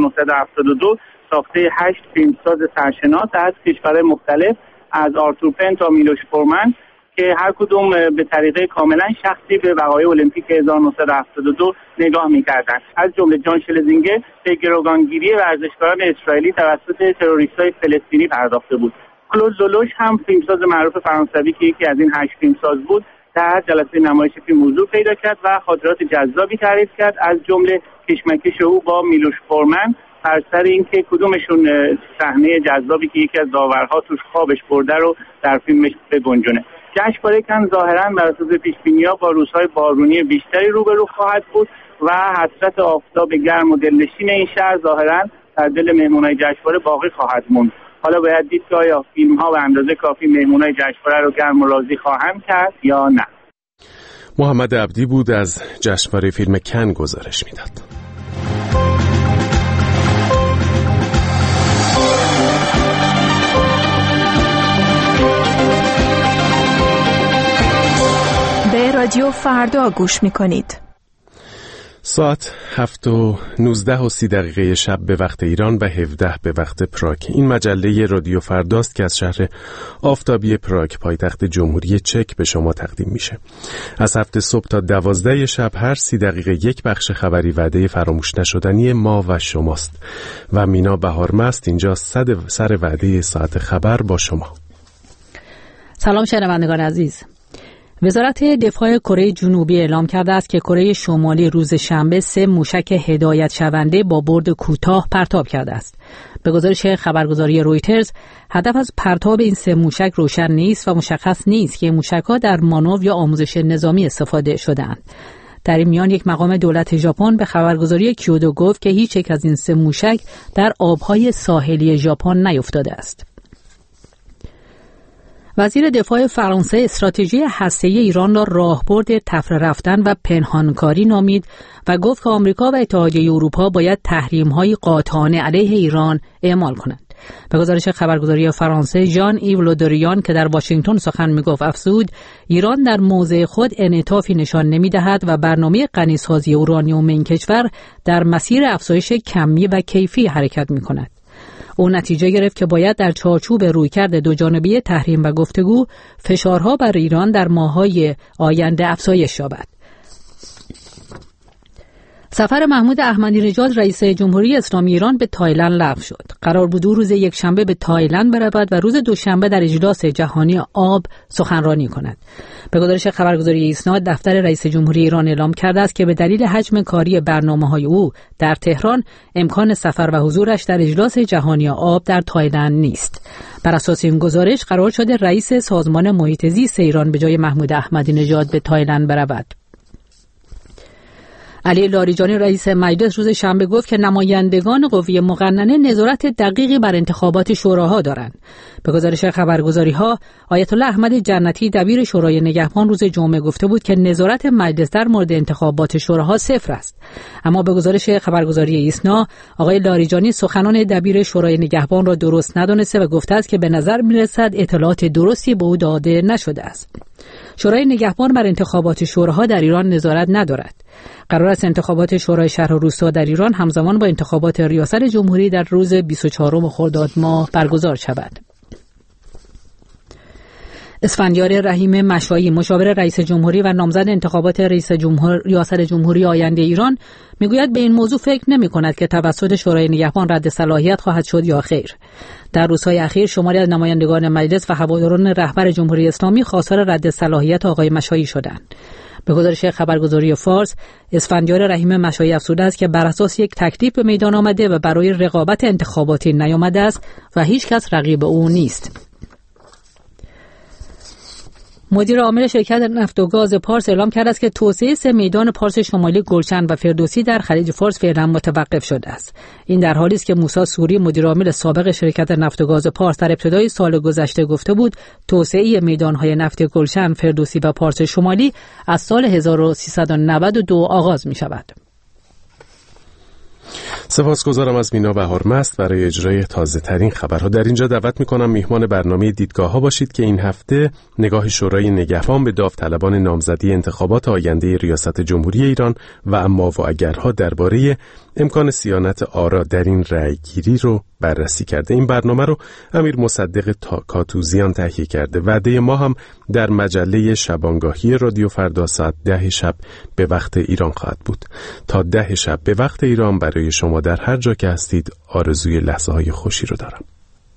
[SPEAKER 20] 1972 ساخته 8 فیلمساز سرشناس از کشورهای مختلف، از آرتور پن تا میلوش فورمن، که هر کدوم به طریقه کاملا شخصی به وقایع المپیک 1972 نگاه می‌کردند. از جمله جان شلزینگر به گروگانگیری ورزشکاران اسرائیلی توسط تروریست‌های فلسطینی پرداخته بود. کلود زولوش هم فیلمساز معروف فرانسوی که یکی از این 8 فیلمساز بود، در جلسه نمایش فیلم حضور پیدا کرد و خاطرات جذابی تعریف کرد، از جمله کشمکش او با میلوش فورمن بر سر اینکه کدومشون صحنه جذابی که یکی از داورها توش خوابش برده رو در فیلمش بگنجونه. جشنواره کن ظاهراً بر اساس پیش‌بینی‌ها با روزهای بارونی بیشتری روبرو خواهد بود و حسرت آفتاب گرم و دلنشین این شهر ظاهراً در دل مهمونای جشنواره باقی خواهد موند. حالا باید دید که آیا فیلم‌ها به اندازه کافی مهمونای جشنواره رو گرم و راضی خواهند کرد یا نه.
[SPEAKER 1] محمد عبدی بود از جشنواره فیلم کن گزارش میداد.
[SPEAKER 9] به رادیو فردا گوش میکنید.
[SPEAKER 1] ساعت 7:19 شب به وقت ایران و 17 به وقت پراگ. این مجله رادیو فرداست که از شهر آفتابی پراگ پایتخت جمهوری چک به شما تقدیم میشه. از 7 صبح تا 12 شب هر 30 دقیقه یک بخش خبری وعده فراموش نشدنی ما و شماست و مینا بهارمست اینجا سر وعده ساعت خبر با شما.
[SPEAKER 21] سلام شنوندگان عزیز. وزارت دفاع کره جنوبی اعلام کرده است که کره شمالی روز شنبه 3 موشک هدایت شونده با برد کوتاه پرتاب کرده است. به گزارش خبرگزاری رویترز، هدف از پرتاب این 3 موشک روشن نیست و مشخص نیست که موشک‌ها در مانور یا آموزش نظامی استفاده شده‌اند. در این میان یک مقام دولت ژاپن به خبرگزاری کیودو گفت که هیچ یک از این 3 موشک در آب‌های ساحلی ژاپن نیفتاده است. وزیر دفاع فرانسه استراتژی هسته‌ای ایران را راهبرد تفره رفتن و پنهانکاری نامید و گفت که آمریکا و اتحادیه اروپا باید تحریم‌های قاطعانه علیه ایران اعمال کنند. به گزارش خبرگزاری فرانسه، ژان ایو لودریان که در واشنگتن سخن می‌گفت افزود ایران در موضع خود انعطافی نشان نمی‌دهد و برنامه غنی‌سازی اورانیوم این کشور در مسیر افزایش کمی و کیفی حرکت می‌کند. او نتیجه گرفت که باید در چارچوب رویکرد دوجانبه تحریم و گفتگو فشارها بر ایران در ماه‌های آینده افزایش یابد. سفر محمود احمدی نژاد رئیس جمهوری اسلامی ایران به تایلند لغو شد. قرار بود روز یکشنبه به تایلند برود و روز دوشنبه در اجلاس جهانی آب سخنرانی کند. به گزارش خبرگزاری ایسنا، دفتر رئیس جمهوری ایران اعلام کرده است که به دلیل حجم کاری برنامه‌های او در تهران امکان سفر و حضورش در اجلاس جهانی آب در تایلند نیست. بر اساس این گزارش قرار شده رئیس سازمان محیط زیست ایران به جای محمود احمدی نژاد به تایلند برود. علی لاریجانی رئیس مجلس روز شنبه گفت که نمایندگان قوه مقننه نظارت دقیقی بر انتخابات شوراها دارند. به گزارش خبرگزاری‌ها، آیت الله احمد جنتی دبیر شورای نگهبان روز جمعه گفته بود که نظارت مجلس در مورد انتخابات شوراها صفر است. اما به گزارش خبرگزاری ایسنا، آقای لاریجانی سخنان دبیر شورای نگهبان را درست ندانسته و گفته است که به نظر می‌رسد اطلاعات درستی به او داده نشده است. شورای نگهبان بر انتخابات شوراها در ایران نظارت ندارد. قرار است انتخابات شورای شهر و روستا در ایران همزمان با انتخابات ریاست جمهوری در روز 24 خرداد ماه برگزار شود. اسفندیار رحیم مشایی، مشاور رئیس جمهوری و نامزد انتخابات ریاست جمهوری آینده ایران، میگوید به این موضوع فکر نمی‌کند که توسط شورای نگهبان رد صلاحیت خواهد شد یا خیر. در روزهای اخیر شماری از نمایندگان مجلس و هواداران رهبر جمهوری اسلامی خواستار رد صلاحیت آقای مشایی شدند. به گزارش خبرگزاری فارس، اسفندیار رحیم مشایی افزوده است که بر اساس یک تکلیف به میدان آمده و برای رقابت انتخاباتی نیامده است و هیچ کس رقیب او نیست. مدیر عامل شرکت نفت و گاز پارس اعلام کرده است که توسعه 3 میدان پارس شمالی گلشن و فردوسی در خلیج فارس فعلا متوقف شده است. این در حالی است که موسی سوری مدیر عامل سابق شرکت نفت و گاز پارس در ابتدای سال گذشته گفته بود توسعه میدان‌های نفت گلشن، فردوسی و پارس شمالی از سال 1392 آغاز می شود.
[SPEAKER 1] سپاسگزارم از مینا بهارمست برای اجرای تازه ترین خبرها. در اینجا دعوت میکنم میهمان برنامه دیدگاه ها باشید که این هفته نگاه شورای نگهبان به داوطلبان نامزدی انتخابات آینده ریاست جمهوری ایران و اما و اگرها درباره امکان صیانت آرا در این رأی گیری رو بررسی کرده. این برنامه رو امیر مصدق کاتوزیان تهیه کرده. وعده ما هم در مجله شبانگاهی رادیو فردا ساعت 10 شب به وقت ایران خواهد بود. تا 10 شب به وقت ایران برای شما در هر جا که هستید آرزوی لحظه های خوشی رو دارم.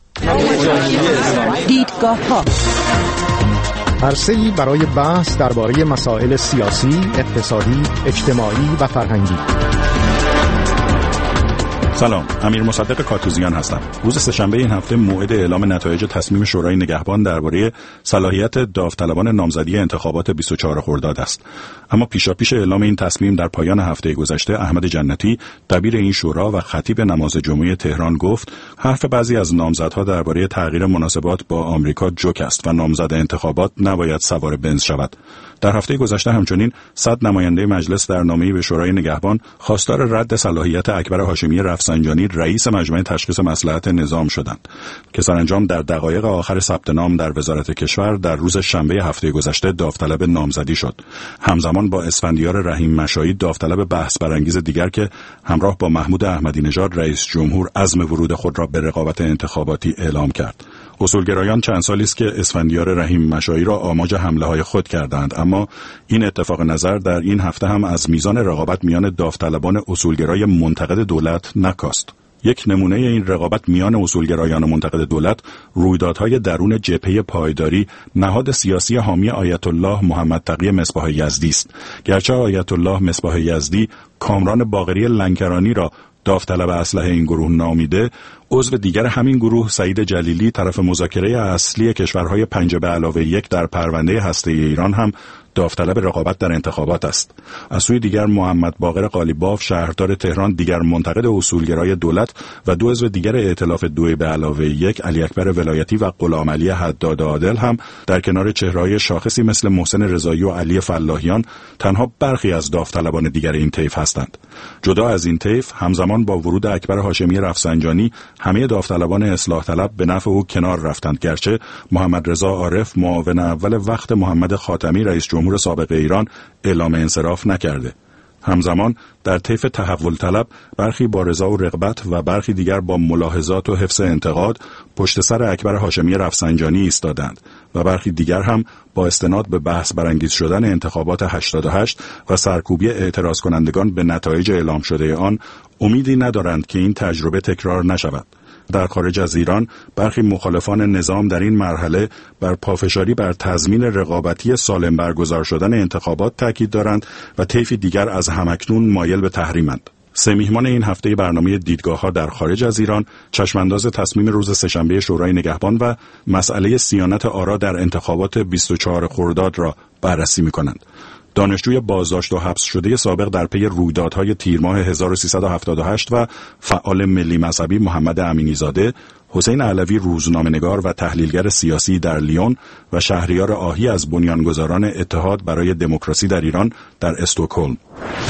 [SPEAKER 9] دیدگاه ها
[SPEAKER 22] عرصه‌ای برای بحث درباره مسائل سیاسی، اقتصادی، اجتماعی و فرهنگی.
[SPEAKER 2] سلام، امیر مصدق کاتوزیان هستم. روز سه‌شنبه این هفته موعد اعلام نتایج تصمیم شورای نگهبان درباره صلاحیت داوطلبان نامزدی انتخابات 24 خرداد است. اما پیشاپیش اعلام این تصمیم در پایان هفته گذشته احمد جنتی، دبیر این شورا و خطیب نماز جمعه تهران گفت حرف بعضی از نامزدها درباره تغییر مناسبات با آمریکا جوک است و نامزد انتخابات نباید سوار بنز شود. در هفته گذشته همچنین 100 نماینده مجلس در نامه‌ای به شورای نگهبان خواستار رد صلاحیت اکبر هاشمی رفسنجانی رئیس مجمع تشخیص مصلحت نظام شدند که سرانجام در دقایق آخر ثبت نام در وزارت کشور در روز شنبه هفته گذشته داوطلب نامزدی شد. همزمان با اسفندیار رحیم مشایی داوطلب بحث برانگیز دیگر که همراه با محمود احمدی نژاد رئیس جمهور عزم ورود خود را به رقابت انتخاباتی اعلام کرد. اصولگرایان چند سالی است که اسفندیار رحیم مشایی را آماج حمله‌های خود کردند، اما این اتفاق نظر در این هفته هم از میزان رقابت میان داوطلبان اصولگرای منتقد دولت نکاست. یک نمونه این رقابت میان اصولگرایان و منتقد دولت رویدادهای درون جبهه پایداری نهاد سیاسی حامی آیت الله محمد تقی مصباح یزدی است. گرچه آیت الله مصباح یزدی کامران باقری لنکرانی را داوطلب اسلحه این گروه نامیده، عضو دیگر همین گروه سعید جلیلی طرف مذاکره اصلی کشورهای 5+1 در پرونده هسته ایران هم داوطلب رقابت در انتخابات است. از سوی دیگر محمد باقر قالیباف شهردار تهران دیگر منتقد اصولگرای دولت و دو عضو دیگر ائتلاف 2+1 علی اکبر ولایتی و غلام علی حداد عادل هم در کنار چهره‌های شاخصی مثل محسن رضایی و علی فلاحیان تنها برخی از داوطلبان دیگر این طیف هستند. جدا از این طیف همزمان با ورود اکبر هاشمی رفسنجانی همه داوطلبان اصلاح طلب به نفع او کنار رفتند، گرچه محمد رضا عارف معاون اول وقت محمد خاتمی رئیس جمهور سابق ایران اعلام انصراف نکرده. همزمان در طیف تحول طلب برخی با رضا و رغبت و برخی دیگر با ملاحظات و حفظ انتقاد پشت سر اکبر هاشمی رفسنجانی ایستادند و برخی دیگر هم با استناد به بحث برانگیز شدن انتخابات 88 و سرکوبی اعتراض کنندگان به نتایج اعلام شده آن امیدی ندارند که این تجربه تکرار نشود. در خارج از ایران برخی مخالفان نظام در این مرحله بر پافشاری بر تضمین رقابتی سالم برگزار شدن انتخابات تاکید دارند و طیفی دیگر از همکنون مایل به تحریمند. سه میهمان این هفته برنامه دیدگاه‌ها در خارج از ایران چشمانداز تصمیم روز سه‌شنبه شورای نگهبان و مسئله صیانت آرا در انتخابات 24 خرداد را بررسی می‌کنند. دانشجوی بازداشت و حبس شده سابق در پی رویدادهای تیر ماه 1378 و فعال ملی مذهبی محمد امینی‌زاده، حسین علوی روزنامه‌نگار و تحلیلگر سیاسی در لیون و شهریار آهی از بنیانگذاران اتحاد برای دموکراسی در ایران در استکهلم.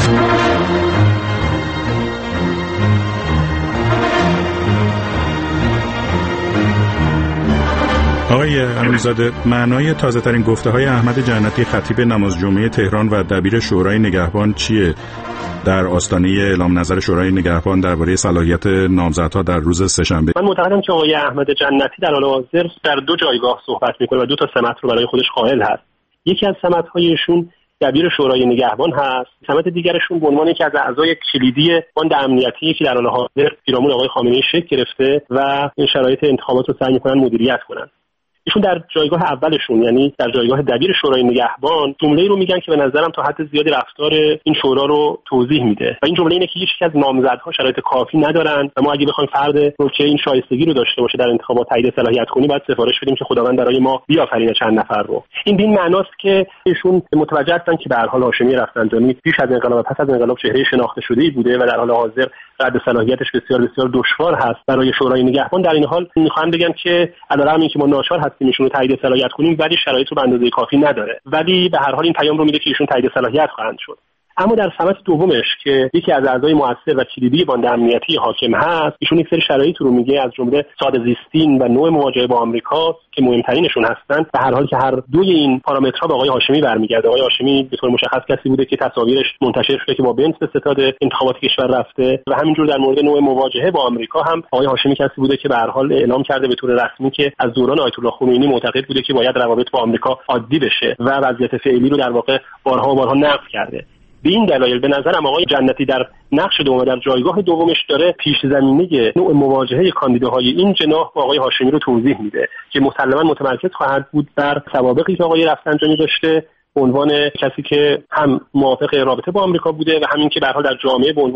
[SPEAKER 2] آقای امین‌زاده، معنای تازه‌ترین گفته‌های احمد جنتی خطیب نماز جمعه تهران و دبیر شورای نگهبان چیه در آستانه اعلام نظر شورای نگهبان درباره صلاحیت نامزدها در روز سه‌شنبه؟
[SPEAKER 11] من معتقدم که آقای احمد جنتی در حال حاضر در دو جایگاه صحبت می‌کنه و دو تا سمت رو برای خودش قائل هست. یکی از سمت‌های ایشون دبیر شورای نگهبان هست، سمت دیگرشون به عنوان یکی از اعضای کلیدی باند امنیتی که در حال حاضر پیرامون آقای خامنه‌ای شکل گرفته و این شرایط انتخابات رو سعی می‌کنن مدیریت کنن. ایشون در جایگاه اولشون، یعنی در جایگاه دبیر شورای نگهبان، جمله‌ای رو میگن که به نظرم تا حد زیادی رفتار این شورا رو توضیح میده و این جمله اینه که هیچ یک از نامزدها شرایط کافی ندارن و ما اگه بخوایم فرد رو که این شایستگی رو داشته باشه در انتخابات تایید صلاحیت کنیم باید سفارش بدیم که خداوند برای ما بیافرینه چند نفر رو. این به این معناست که ایشون متوجه هستن که به هر حال هاشمی رفسنجانی پیش از انقلاب و پس از انقلاب چهره شناخته شده‌ای بوده و در حال حاضر رد صلاحیتش بسیار بسیار دشوار هست برای شورای نگهبان. در این حال میخوام بگم که علاوه اینکه ما ناچار هستیم ایشون رو تایید صلاحیت کنیم ولی شرایط رو به اندازه کافی نداره، ولی به هر حال این پیام رو میده که ایشون تایید صلاحیت خواهند شد. اما در سمت دومش که یکی از اعضای مؤثر و کلیدی باند امنیتی حاکم هست، ایشون یک سری شرایط رو میگه، از جمله ساده زیستین و نوع مواجهه با آمریکا که مهمترینشون هستن. به هر حال که هر دوی این پارامترها به آقای هاشمی برمیگرده. آقای هاشمی به طور مشخص کسی بوده که تصاویرش منتشر شده که با بنز به ستاد انتخابات کشور رفته و همینجور در مورد نوع مواجهه با آمریکا هم آقای هاشمی کسی بوده که به هر حال اعلام کرده به طور رسمی که از دوران آیت الله خمینی معتقد بوده که باید روابط با آمریکا عادی بشه و وضعیت فعلی رو در واقع بارها و بارها نقد کرده. به این دلایل به نظرم آقای جنتی در نقش دوم در جایگاه دومش داره پیش زمینه نوع مواجهه کاندیداهای این جناح با آقای هاشمی رو توضیح میده که مسلماً متمرکز خواهد بود بر سوابقی که آقای رفسنجانی داشته به عنوان کسی که هم موافق رابطه با آمریکا بوده و همین که به هر حال در جامعه به عنوان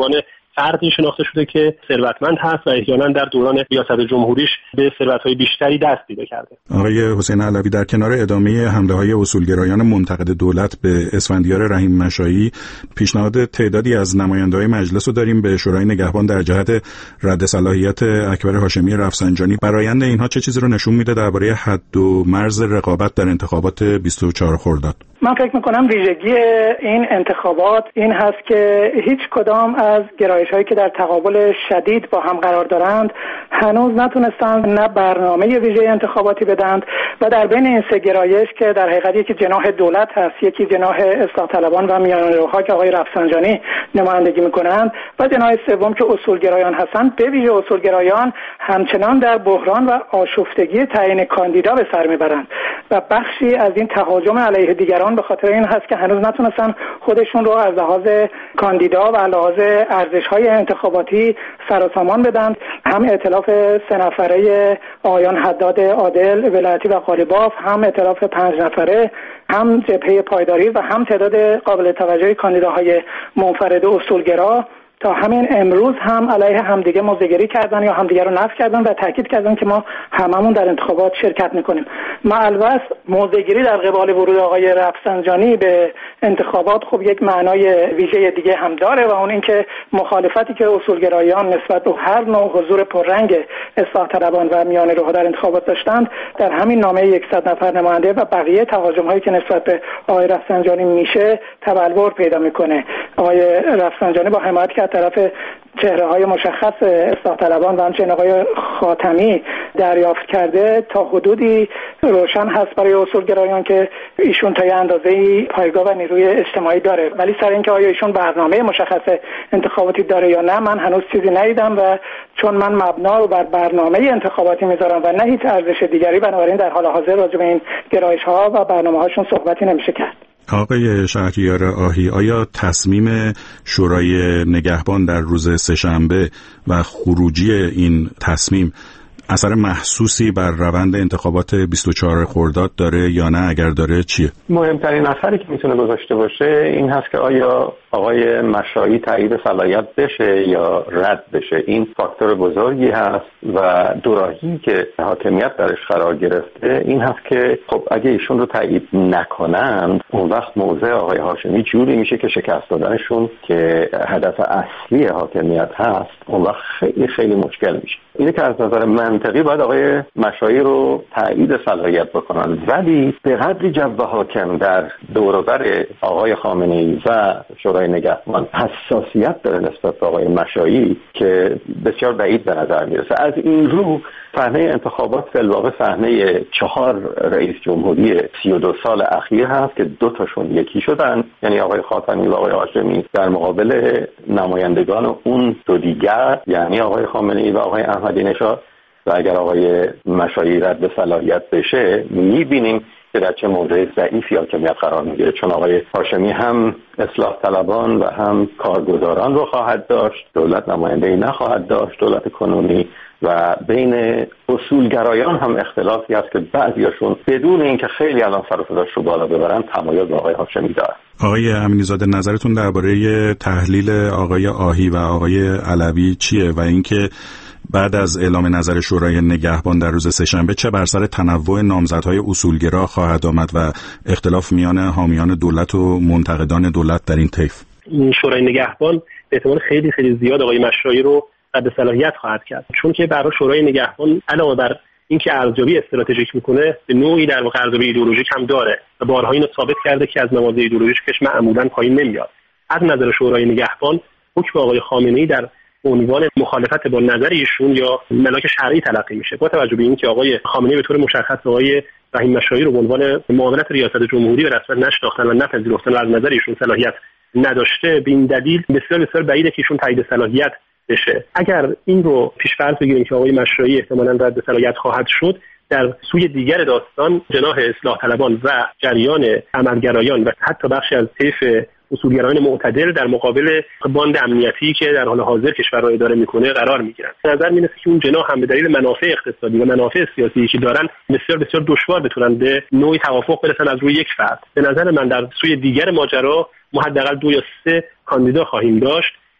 [SPEAKER 11] فردی شناخته شده که ثروتمند هست و احیانا در دوران ریاست جمهوریش به ثروت‌های بیشتری دست پیدا کرده.
[SPEAKER 2] آقای حسین علوی، در کنار ادامه حمله‌های اصولگرایان منتقد دولت به اسفندیار رحیم مشایی، پیشنهاد تعدادی از نماینده‌های مجلس رو داریم به شورای نگهبان در جهت رد صلاحیت اکبر هاشمی رفسنجانی. برآیند اینها چه چیزی رو نشون میده درباره حد و مرز رقابت در انتخابات 24 خرداد؟
[SPEAKER 6] من فکر میکنم ویژگی این انتخابات این هست که هیچ کدام از گرایش‌هایی که در تقابل شدید با هم قرار دارند هنوز نتونستند نه برنامه ویژه انتخاباتی بدند و در بین این سه گرایش که در حقیقت یکی جناح دولت هست، یکی جناح اصلاح طلبان و میانه‌روها که آقای رفسنجانی نمایندگی میکنند و جناح سوم که اصولگرایان هستند، به ویژه اصولگرایان همچنان در بحران و آشفتگی تعیین کاندیدا به سر میبرند و بخشی از این تهاجم علیه دیگران به خاطر این هست که هنوز نتونستن خودشون رو از لحاظ کاندیدا و لحاظ ارزش‌های انتخاباتی سر و سامان بدن. هم ائتلاف 3 نفره آقایان حداد عادل ولایتی و قالیباف، هم ائتلاف 5 نفره، هم جبهه پایداری و هم تعداد قابل توجهی کاندیداهای منفرد اصولگرا تا همین امروز هم علیه همدیگه موضع‌گیری کردن یا همدیگه رو نفی کردن و تاکید کردن که ما هممون در انتخابات شرکت میکنیم. معلوس موضع‌گیری در قبال ورود آقای رفسنجانی به انتخابات خب یک معنای ویژه دیگه هم داره و اون اینکه مخالفتی که اصولگرایان نسبت به هر نوع حضور پررنگ اصلاح طلبان و میانه‌روها در انتخابات داشتند در همین نامه 100 نفر نماینده و بقیه تهاجم‌هایی که نسبت به آقای رفسنجانی میشه تبلور پیدا میکنه. آقای رفسنجانی با حمایت که طرف چهره‌های مشخص اصلاح طلبان و همچنین آقای خاتمی دریافت کرده تا حدودی روشن هست برای اصولگرایان که ایشون تا یه اندازه‌ای پایگاه و نیروی اجتماعی داره، ولی سر اینکه آیا ایشون برنامه مشخص انتخاباتی داره یا نه من هنوز چیزی ندیدم و چون من مبنا رو بر برنامه انتخاباتی میذارم و نه هیچ ارزش دیگری، بنابراین در حال حاضر راجع به این گرایش‌ها و برنامه‌هاشون صحبتی نمیشه کرد.
[SPEAKER 2] آقای شهریار آهی، آیا تصمیم شورای نگهبان در روز سه‌شنبه و خروجی این تصمیم اثر محسوسی بر روند انتخابات 24 خرداد داره یا نه؟ اگر داره چیه؟
[SPEAKER 8] مهمترین اثری که میتونه گذاشته باشه این هست که آیا آقای مشایی تایید صلاحیت بشه یا رد بشه. این فاکتور بزرگی هست و دوراهی که حاکمیت درش قرار گرفته این هست که خب اگه ایشون رو تایید نکنن اون وقت موضع آقای هاشمی جوری میشه که شکست دادنشون که هدف اصلی حاکمیت هست اون وقت خیلی خیلی مشکل میشه. اینه که از نظر منطقی باید آقای مشایی رو تایید صلاحیت بکنن، ولی به قدری جو حاکم در دور و بر آقای خامنه‌ای و شورای نگهبان حساسیت داره نسبت به آقای مشایی که بسیار بعید به نظر میرسه. از این رو صحنه انتخابات فی الواقع صحنه 4 رئیس جمهوری 32 سال اخیر هست که 2 تاشون یکی شدن، یعنی آقای خاتمی و آقای هاشمی در مقابل نمایندگان اون دو دیگر، یعنی آقای خامنه‌ای و آقای احمدی نژاد. و اگر آقای مشایی رد به صلاحیت بشه میبینیم که در چه موضع ضعیفی حاکمیت قرار میگیره، چون آقای هاشمی هم اصلاح طلبان و هم کارگزاران رو خواهد داشت، دولت نماینده‌ای نخواهد داشت دولت کنونی، و بین اصولگرایان هم اختلافی هست که بعضیاشون بدون اینکه خیلی الان سر و صداش رو بالا ببرن تمایل به آقای هاشمی دارن.
[SPEAKER 2] آقای امینی‌زاده، نظرتون درباره تحلیل آقای آهی و آقای علوی چیه و اینکه بعد از اعلام نظر شورای نگهبان در روز سه‌شنبه چه بر سر تنوع نامزدهای اصولگرا خواهد آمد و اختلاف میان حامیان دولت و منتقدان دولت در این طیف؟
[SPEAKER 11] این شورای نگهبان به احتمال خیلی خیلی زیاد آقای مشایی رو رد صلاحیت خواهد کرد، چون که برای شورای نگهبان علاوه بر اینکه ارزیابی استراتژیک میکنه به نوعی در واقع ارزیابی ایدئولوژیک هم داره و بارها اینو ثابت کرده که از موازی ایدئولوژیکش معمولاً پایین نمیاد. از نظر شورای نگهبان حکم آقای خامنه‌ای در عنوان مخالفت با نظر ایشون یا ملاک شرعی تلقی میشه، با توجه به اینکه آقای خامنه‌ای به طور مشخص آقای رحیم مشایی رو به عنوان معاونت ریاست جمهوری به رسمیت نشناختن و نپذیرفتن و از نظر ایشون صلاحیت نداشته، به این دلیل بسیار بسیار بعیده که ایشون تایید صلاحیت بشه. اگر این رو پیش‌فرض بگیریم که آقای مشایی احتمالاً رد صلاحیت خواهد شد، در سوی دیگر داستان جناح اصلاح طلبان و جریان عملگرایان و حتی بخشی از طیف اصولگرایان معتدل در مقابل باند امنیتی که در حال حاضر کشور را اداره میکنه قرار میگیرن. به نظر میرسه که اون جناح هم به دلیل منافع اقتصادی و منافع سیاسی که دارن بسیار بسیار دشوار بتونن به نوعی توافق برسن از روی یک فرد. به نظر من در سوی دیگر ماجرا ما حداقل 2 یا 3 کاندیدا خواهیم داشت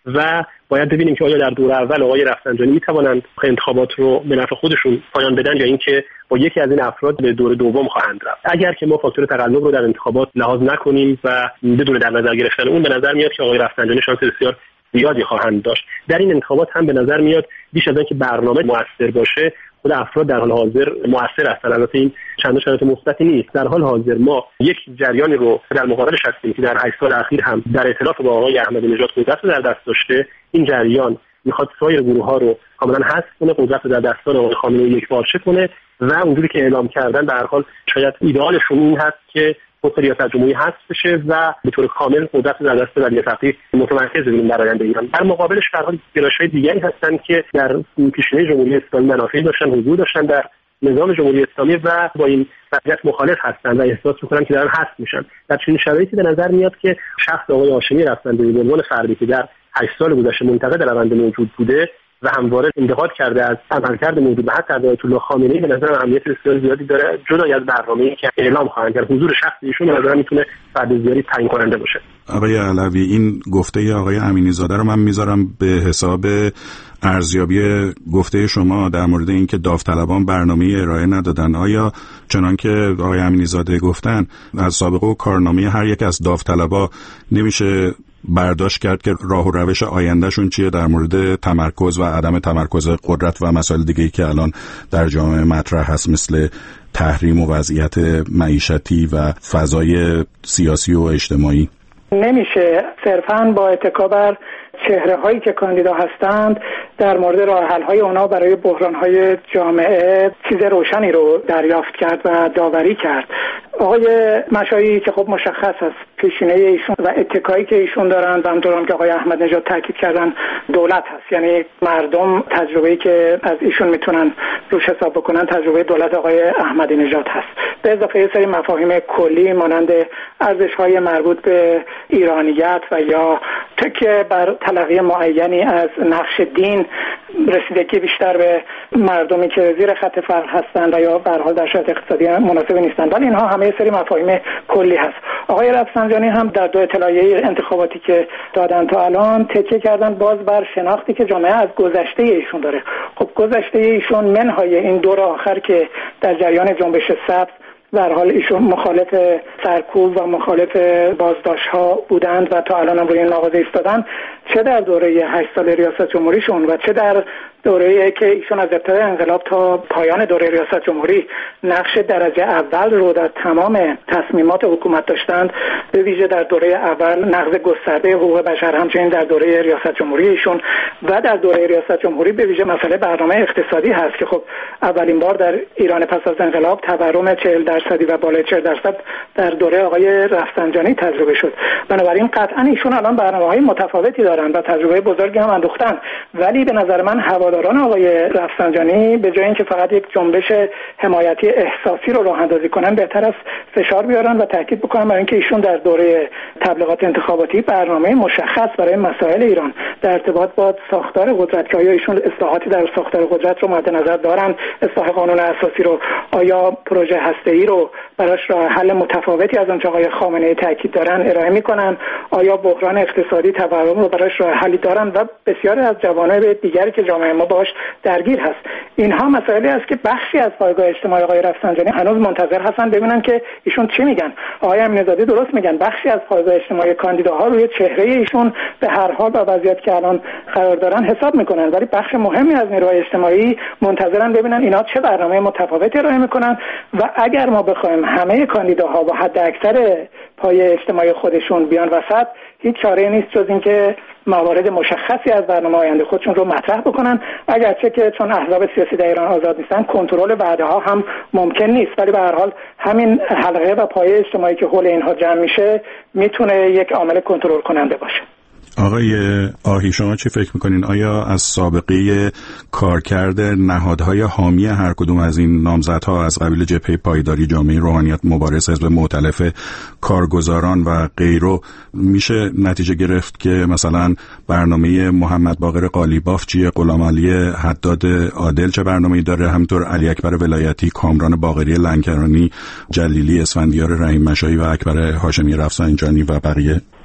[SPEAKER 11] و باید ببینیم که آیا در دور اول آقای رفسنجانی میتوانند انتخابات رو به نفع خودشون پایان بدن یا اینکه با یکی از این افراد به دور دوم خواهند رفت. اگر که ما فاکتور تقلب رو در انتخابات لحاظ نکنیم و بدون در نظر گرفتن اون، به نظر میاد که آقای رفسنجانی شانس بسیار زیادی خواهند داشت. در این انتخابات هم به نظر میاد بیش از اینکه برنامه مؤثر باشه، خود افراد در حال حاضر مؤثر هستند. البته این چند شرایط مثبتی نیست. در حال حاضر ما یک جریانی رو در مقابلش هستیم که در 8 سال اخیر هم در ائتلاف با آقای احمدی نژاد قدرت رو در دست داشته. این جریان میخواد سایر گروه‌ها رو کاملا حذف کنه، قدرت رو در دستان آقای خامنه‌ای یکپارچه کنه و اونجوری که اعلام کردن به هر حال شاید ایدئالشون این هست که پست ریاست جمهوری حذف بشه و به طور کامل قدرت رو در دست ولی فقیه متمرکز ببینیم در آینده ایران. در مقابلش به هر حال گرایش‌های دیگری هستند که در پیشینه جمهوری اسلامی منافعی داشتن، حضور داشتن در نظام جمهوری اسلامی و با این وضعیت مخالف هستند و احساس می‌کنن که دارن حذف میشن. در چنین شرایطی به نظر میاد که شخص آقای هاشمی رفسنجانی به عنوان فردی که در 8 سال گذشته منتقد روند موجود بوده و همواره انتقاد کرده از عملکرد موجود و حتی از آیت الله خامنه‌ای، به نظر اهمیت بسیار زیادی داره. جدا از برنامه‌ای که اعلام خواهند کرد، حضور شخصی ایشون به نظر میتونه فردزیاری تعیین کننده باشه.
[SPEAKER 2] آقای علوی، این گفته آقای امینی زاده رو من میذارم به حساب ارزیابی گفته شما در مورد اینکه داوطلبان برنامه ارائه ندادن. آیا چنان که آقای امینی زاده گفتن از سابقه و کارنامه هر یک از داوطلبا نمیشه برداشت کرد که راه و روش آیندهشون چیه در مورد تمرکز و عدم تمرکز قدرت و مسائل دیگه‌ای که الان در جامعه مطرح هست، مثل تحریم و وضعیت معیشتی و فضای سیاسی و اجتماعی؟
[SPEAKER 6] نمیشه صرفاً با اتکا بر چهره هایی که کاندیدا هستند در مورد راه حل های اونا برای بحران های جامعه چیز روشنی رو دریافت کرد و داوری کرد. آقای مشایی که خب مشخص است پیشینه ایشون و اتکایی که ایشون دارن و همونطور که آقای احمد نژاد تاکید کردن دولت هست، یعنی مردم تجربه‌ای که از ایشون میتونن روش حساب بکنن تجربه دولت آقای احمدی نژاد هست، به اضافه یه سری مفاهیم کلی مانند ارزش‌های مربوط به ایرانیت و یا تکیه بر تلقی معینی از نقش دین، رسیدگی بیشتر به مردمی که زیر خط فقر هستند و یا به هر حال در شرایط اقتصادی مناسب نیستند. ولی اینها همه سری مفاهیم کلی هست. آقای رفسنجانی هم در 2 اطلاعیه انتخاباتی که دادن تا الان تکیه کردن باز بر شناختی که جامعه از گذشته ایشون داره. خب گذشته ایشون منهای این دور آخر که در جریان جنبش سبز در حال ایشون مخالف سرکوب و مخالف بازداشت‌ها بودند و تا الان هم روی این مغازه ایستادن، چه در دوره 8 سال ریاست جمهوریشون و چه در دوره‌ای که ایشون از ابتدای انقلاب تا پایان دوره ریاست جمهوری نقش درجه اول رو در تمام تصمیمات حکومت داشتند، به ویژه در دوره اول نقض گسترده حقوق بشر، همچنین در دوره ریاست جمهوری ایشون و در دوره ریاست جمهوری به ویژه مسئله برنامه اقتصادی هست که خب اولین بار در ایران پس از انقلاب تورم 40% و بالای 40% در دوره آقای رفسنجانی تجربه شد. بنابراین قطعا ایشون الان برنامه‌های متفاوتی دارن و تجربه بزرگی هم اندوختن، ولی به نظر من هواداران آقای رفسنجانی به جای اینکه فقط یک جنبش حمایتی احساسی رو راه اندازی کنن، بهتر است فشار بیارن و تاکید بکنن بر اینکه ایشون در دوره تبلیغات انتخاباتی برنامه مشخص برای مسائل ایران در ارتباط با ساختار قدرت که آیا ایشون اصلاحاتی در ساختار قدرت رو مد نظر دارن، اصلاح قانون اساسی رو، آیا پروژه هسته‌ای رو براش راه حل متفاوتی از آنچه آقای خامنه‌ای تاکید دارن ارائه میکنن، آیا بحران اقتصادی تورم رو براش راه حلی دارن و بسیاری از جوانب دیگری که جامعه ما باش درگیر هست. اینها مسائلی است که بخشی از پایگاه اجتماعی آقای رفسنجانی هنوز منتظر هستن ببینن که ایشون چی میگن. آقای امین‌زاده درست میگن، بخشی از پایگاه اجتماعی کاندیداها روی چهره ایشون به هر حال با وضعیت که الان قرار دارن حساب میکنن، ولی بخش مهمی از نیروهای اجتماعی منتظرن ببینن اینا چه برنامه متفاوتی ارائه میکنن و اگر ما بخوایم همه کاندیداها با حد اکثر پایه اجتماعی خودشون بیان وسط، هیچ چاره نیست جز اینکه موارد مشخصی از برنامه آینده خودشون رو مطرح بکنن، اگرچه که چون احزاب سیاسی در ایران آزاد نیستن کنترل وعده ها هم ممکن نیست، ولی به هر حال همین حلقه و پایه اجتماعی که حول اینها جمع میشه میتونه یک عامل کنترل کننده باشه.
[SPEAKER 2] آقای آهی، شما چی فکر میکنین؟ آیا از سابقه کارکرد نهادهای حامی هر کدوم از این نامزدها از قبیل جبهه پایداری، جامعه روحانیت مبارز، حزب مؤتلف کارگزاران و غیره میشه نتیجه گرفت که مثلا برنامه محمد باقر قالیباف چیه، غلامعلی حداد عادل چه برنامه‌ای داره، همینطور علی اکبر ولایتی، کامران باقری لنکرانی، جلیلی اسفندیار رحیم مشایی و اکبر هاشمی رفسنجانی و بقیه؟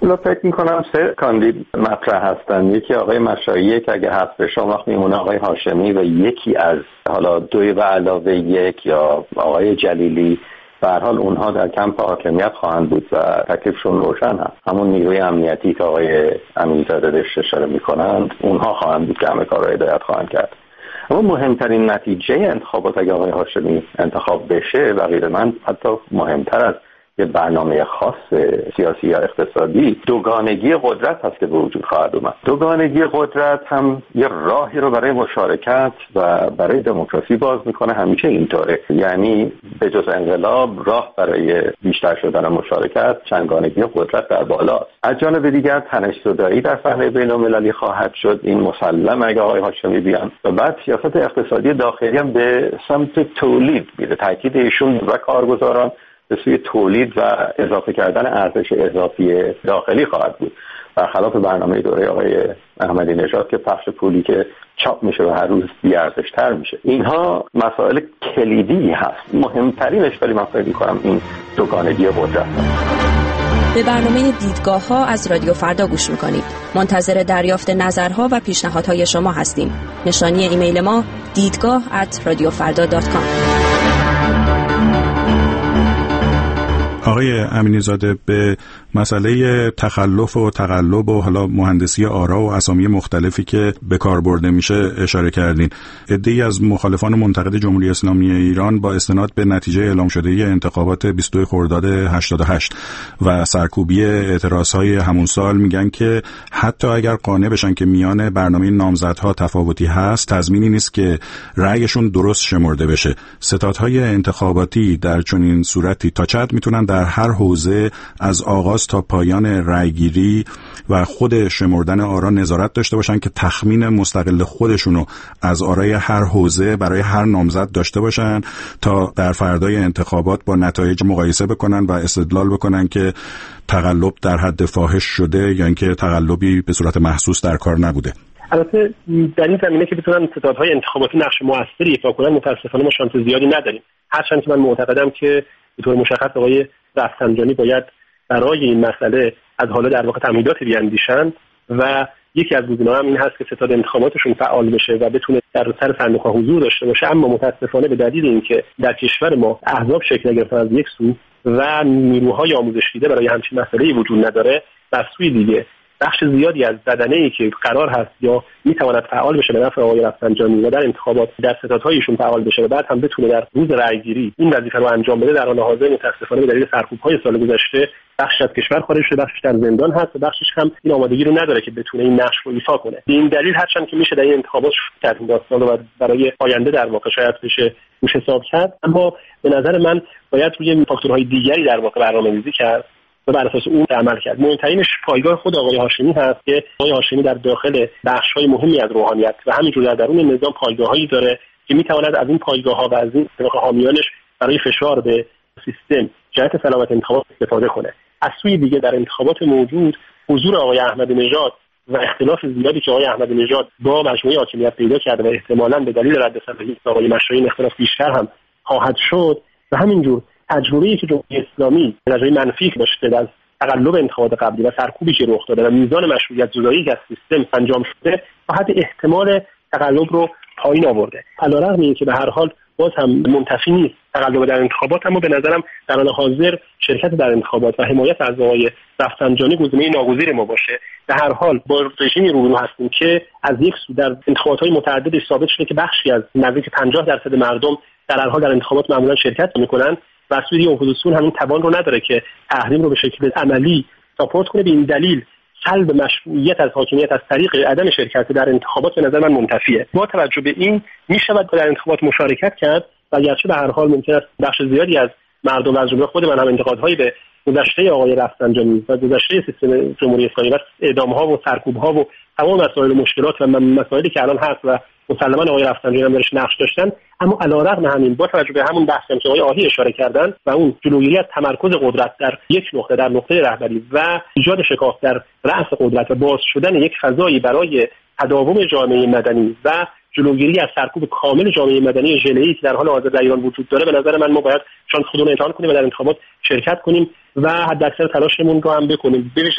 [SPEAKER 8] حالا فکر میکنم 3 کاندید مطرح هستن. یکی آقای مشاییه که اگه حذف بشه وقت میمونه آقای هاشمی و یکی از حالا 2 به علاوه 1 یا آقای جلیلی. به هر حال اونها در کمپ حاکمیت خواهند بود و تکلیفشون روشن هست. همون نیروی امنیتی که آقای امیرزاده بهش اشاره میکنند اونها خواهند بود که همه کار را هدایت خواهند کرد. اما مهمترین نتیجه انتخابات اگه آقای هاشمی انتخاب بشه و غیر من حتی مهمتر از یه برنامه خاص سیاسی یا اقتصادی دوگانگی قدرت هست که به وجود خواهد اومد. دوگانگی قدرت هم یه راهی رو برای مشارکت و برای دموکراسی باز میکنه. همیشه اینطوره، یعنی به جز انقلاب راه برای بیشتر شدن مشارکت چندگانگی قدرت در بالاست. از جانب دیگر تنش‌زدایی در صحنه بین‌المللی خواهد شد، این مسلم اگه آقای هاشمی بیان. و بعد سیاست اقتصادی داخلی هم به سمت تولید میره. تاکید ایشون و کارگزاران به سوی تولید و اضافه کردن ارزش اضافی داخلی خواهد بود، برخلاف برنامه دوره آقای احمدی نژاد که پخش پولی که چاپ میشه و هر روز بی‌ارزش‌تر میشه. اینها مسائل کلیدی هست. مهمترینش ولی من فکر می‌کنم این دوگانگی قدرت است.
[SPEAKER 5] به برنامه دیدگاه‌ها از رادیو فردا گوش می‌کنید. منتظر دریافت نظرها و پیشنهادهای شما هستیم. نشانی ایمیل ما deedgah@radiofarda.com.
[SPEAKER 2] آقای امینی زاده به مسئله تخلف و تقلب و حالا مهندسی آرا و اسامی مختلفی که به کار برده میشه اشاره کردین. عده‌ای از مخالفان منتقد جمهوری اسلامی ایران با استناد به نتیجه اعلام شده انتخابات 22 خرداد 88 و سرکوبی اعتراضهای همون سال میگن که حتی اگر قانع بشن که میان برنامه نامزدها تفاوتی هست، تضمینی نیست که رأیشون درست شمرده بشه. ستادهای انتخاباتی در چنین صورتی تا چقدر میتونن در هر حوزه از آغاز تا پایان رأیگیری و خود شمردن آرا نظارت داشته باشن که تخمین مستقل خودشونو از آرای هر حوزه برای هر نامزد داشته باشن تا در فردای انتخابات با نتایج مقایسه بکنن و استدلال بکنن که تقلب در حد فاحش شده یا اینکه تقلبی به صورت محسوس در کار نبوده.
[SPEAKER 11] البته در این زمینه که بتونن ستادهای انتخاباتی نقش موثری ایفا کنن متاسفانه ما شانس زیادی نداریم. هرچند که من معتقدم که به طور مشخص آقای رفسنجانی باید برای این مسئله از حالا در واقع تمهیدات بیاندیشن و یکی از گزینه‌ها هم این هست که ستاد انتخاباتشون فعال بشه و بتونه در سر صندوق‌ها حضور داشته باشه. اما متاسفانه به دلیل اینکه در کشور ما احزاب شکل نگرفتن از یک سو و نیروهای آموزش دیده برای همچین مسئله‌ای وجود نداره، در سوی دیگه بخش زیادی از بدنه‌ای که قرار هست یا میتواند فعال بشه به نفع آقای رفسنجانی و در انتخابات در ستادهایشون فعال بشه و بعد هم بتونه در روز رأیگیری این وظیفه رو انجام بده، در حال حاضر متاسفانه به دلیل سرکوب‌های سال گذشته بخش از کشور خارج شده، بخشش در زندان هست و بخشش هم این آمادگی رو نداره که بتونه این نقش رو ایفا کنه. به این دلیل هرچند که میشه در این انتخابات کرد این داستان رو برای آینده در واقع شاید بشه روش حساب کرد، اما به نظر من باید روی فاکتورهای دیگری در واقع برنامه‌ریزی کرد و بر اساس اون عمل کرد. مهمترینش پایگاه خود آقای هاشمی هست که آقای هاشمی در داخل بخش‌های مهمی از روحانیت و همینجور در درون نظام پایگاه‌هایی داره که می‌تواند از این پایگاه‌ها و از این حامیانش برای فشار به سیستم جهت سلامت انتخابات استفاده کنه. از سوی دیگه در انتخابات موجود حضور آقای احمدی نژاد و اختلاف زیادی که آقای احمدی نژاد با مجموعه حاکمیت پیدا کرده و احتمالاً به دلیل رد صلاحیت آقای مشایخ اختلاف بیشتر هم خواهد شد و همینجور تجربه‌ای که جمهوری اسلامی نتیجه منفی داشته از تقلب انتخابات قبلی و سرکوبی که رخ داده و میزان مشروعیت زدایی که از سیستم انجام شده تا حد احتمال تقلب رو پایین آورده. علیرغم اینکه به هر حال باز هم منتفی نیست تقلب در انتخابات، اما به نظرم در حال حاضر شرکت در انتخابات و حمایت از آقای رفسنجانی گزینه ناگزیر ما باشه. به هر حال با رژیمی روبرو هستیم که از یک سو در انتخابات‌های متعددی ثابت شده که بخشی از نزدیک 50% مردم در هر حال در انتخابات معمولا شرکت می‌کنند و سوی اپوزیسیون همین توان رو نداره که تحریم رو به شکل عملی ساپورت کنه. به این دلیل سلب مشروعیت از حاکمیت از طریق عدم شرکت در انتخابات به نظر من منتفیه. با توجه به این میشود در انتخابات مشارکت کرد و گرچه به هر حال ممکن است بخش زیادی از مردم و از جمله خود من هم انتقادهایی به گذشته آقای رفسنجانی و گذشته سیستم جمهوری اسلامی و اعدام‌ها و سرکوب‌ها و تمام مسائل مشکلات و مسائلی که الان هست و مسلماً آقای رفسنجانی هم درش نقش داشتن، اما علیرغم همین با توجه به همون بحثی که آقای آهی اشاره کردن و اون جلوگیری از تمرکز قدرت در یک نقطه در نقطه رهبری و ایجاد شکاف در رأس قدرت و باز شدن یک فضایی برای تداوم جامعه مدنی و جلوگیری از سرکوب کامل جامعه مدنی ژله‌ای که در حال حاضر در ایران وجود داره، به نظر من ما باید شانس خودمون امتحان کنیم و در انتخابات شرکت کنیم و حداکثر تلاشمون رو هم بکنیم. ببینید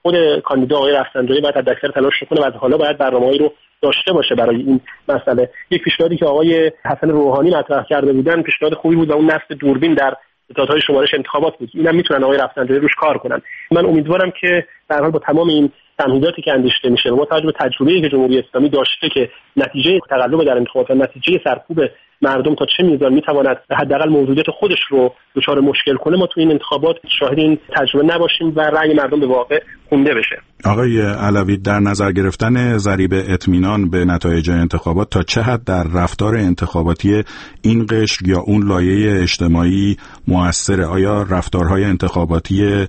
[SPEAKER 11] خود کاندیدا آقای رفسنجانی باید حداکثر تلاش کنه و از حالا باید برنامه‌ای رو داشته باشه برای این مسئله. یک پیشنهادی که آقای حسن روحانی مطرح کرده بودن پیشنهاد خوبی بود و اون نصب دوربین در ستادهای شمارش انتخابات بود. اینم میتونن آقای رفسنجانی روش کار کنن. من امیدوارم که در حال با تمام این تمهیداتی که اندیشیده میشه و با توجه به تجربه‌ای که جمهوری اسلامی داشته که نتیجه تقلب در انتخابات و نتیجه سرکوب مردم تا چه میزان میتواند حداقل موجودیت خودش رو دچار مشکل کنه، ما تو این انتخابات شاهد این تجربه نباشیم و رأی مردم به واقع خونده بشه.
[SPEAKER 2] آقای علوی، در نظر گرفتن ضریب اطمینان به نتایج انتخابات تا چه حد در رفتار انتخاباتی این قشر یا اون لایه اجتماعی موثره؟ آیا رفتارهای انتخاباتی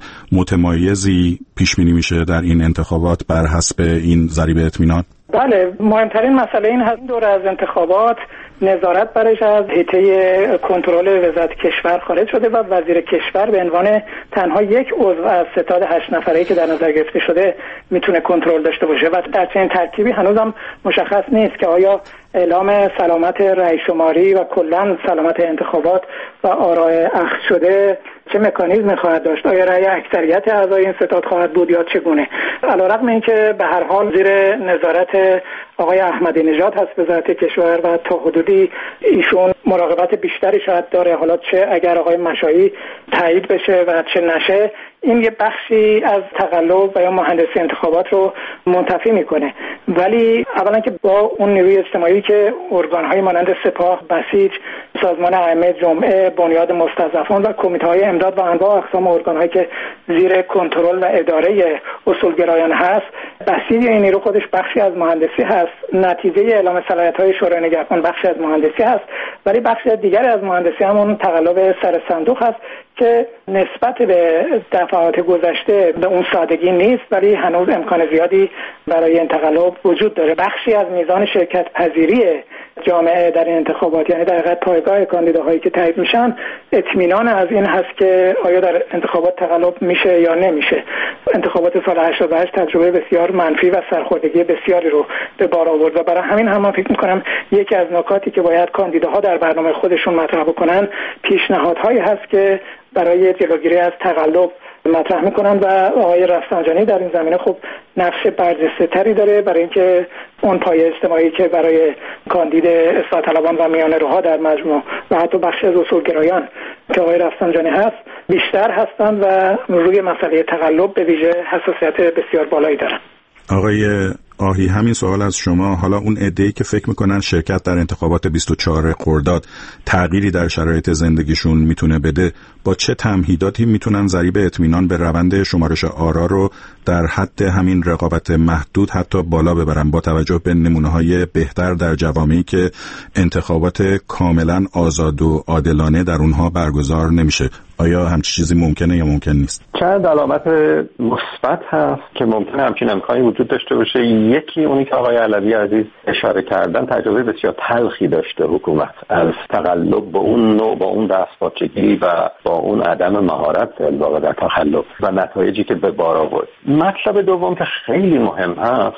[SPEAKER 2] متمایزی پیش بینی میشه در این انتخابات بر حسب این ضریب اطمینان؟
[SPEAKER 6] بله، مهمترین مسئله این هست دوره از انتخابات نظارت برش از هیئت کنترل وزارت کشور خارج شده و وزیر کشور به عنوان تنها یک عضو از ستاد 8 نفره‌ای که در نظر گرفته شده میتونه کنترل داشته باشه و در چنین ترکیبی هنوزم مشخص نیست که آیا اعلام سلامت رأی شماری و کلاً سلامت انتخابات و آراء اخذ شده چه مکانیزمی خواهد داشت. آیا رأی اکثریت اعضای این ستاد خواهد بود یا چگونه؟ علیرغم اینکه به هر حال زیر نظارت آقای احمدی نژاد هست وزارت کشور و تا حدودی ایشون مراقبت بیشتری شاید داره، حالا چه اگر آقای مشایی تایید بشه و چه نشه، این یه بخشی از تقلب و یا مهندسی انتخابات رو منتفی میکنه. ولی اولا که با اون نیروی اجتماعی که ارگان‌های مانند سپاه، بسیج، سازمان ائمه جمعه، بنیاد مستضعفان و کمیته‌های امداد و انواع اقسام ارگان‌هایی که زیر کنترل و اداره اصولگرایان هست، بسیج این نیرو خودش بخشی از مهندسی هست. نتیجه اعلام صلاحیت‌های شورای نگهبان بخشی از مهندسی هست، ولی بخش دیگری از مهندسی همون تقلب سر صندوق هست که نسبت به دفعات گذشته به اون سادگی نیست، ولی هنوز امکان زیادی برای این تقلب وجود داره. بخشی از میزان شرکت پذیری جامعه در این انتخابات، یعنی در حقیقت پایگاه کاندیداهایی که تایید میشن، اطمینان از این هست که آیا در انتخابات تقلب میشه یا نمیشه. انتخابات سال 88 تجربه بسیار منفی و سرخوردگی بسیاری رو به بار آورد و برای همین هم من فکر میکنم یکی از نکاتی که باید کاندیداها در برنامه خودشون مطرح بکنن پیشنهادهایی هست که برای جلوگیری از تقلب مطرح میکنن و آقای رفسنجانی در این زمینه خب نقش برجسته‌تری داره برای اینکه اون پایه اجتماعی که برای کاندید اصلاح طلبان و میانه روها در مجموع و حتی بخشی از اصولگرایان که آقای رفسنجانی هست بیشتر هستند و روی مسئله تقلب به ویژه حساسیت بسیار بالایی دارن.
[SPEAKER 2] آقای آهی، همین سوال از شما. حالا اون عده‌ای که فکر میکنن شرکت در انتخابات 24 خرداد تغییری در شرایط زندگیشون میتونه بده، با چه تمهیداتی میتونن ضریب اطمینان به روند شمارش آرا رو در حد همین رقابت محدود حتی بالا ببرن با توجه به نمونه‌های بهتر در جوامعی که انتخابات کاملا آزاد و عادلانه در اونها برگزار نمیشه؟ آیا همچین چیزی ممکنه یا ممکن نیست؟
[SPEAKER 8] چند علامت مثبت هست که ممکنه همچین امکانی وجود داشته باشه. یکی اونی که آقای علوی عزیز اشاره کردن، تجربه بسیار تلخی داشته حکومت از تقلب با اون نوع، با اون دستپاچگی و با اون عدم مهارت الواقع در تقلب و نتایجی که به بار آورد. مطلب دوم که خیلی مهم هست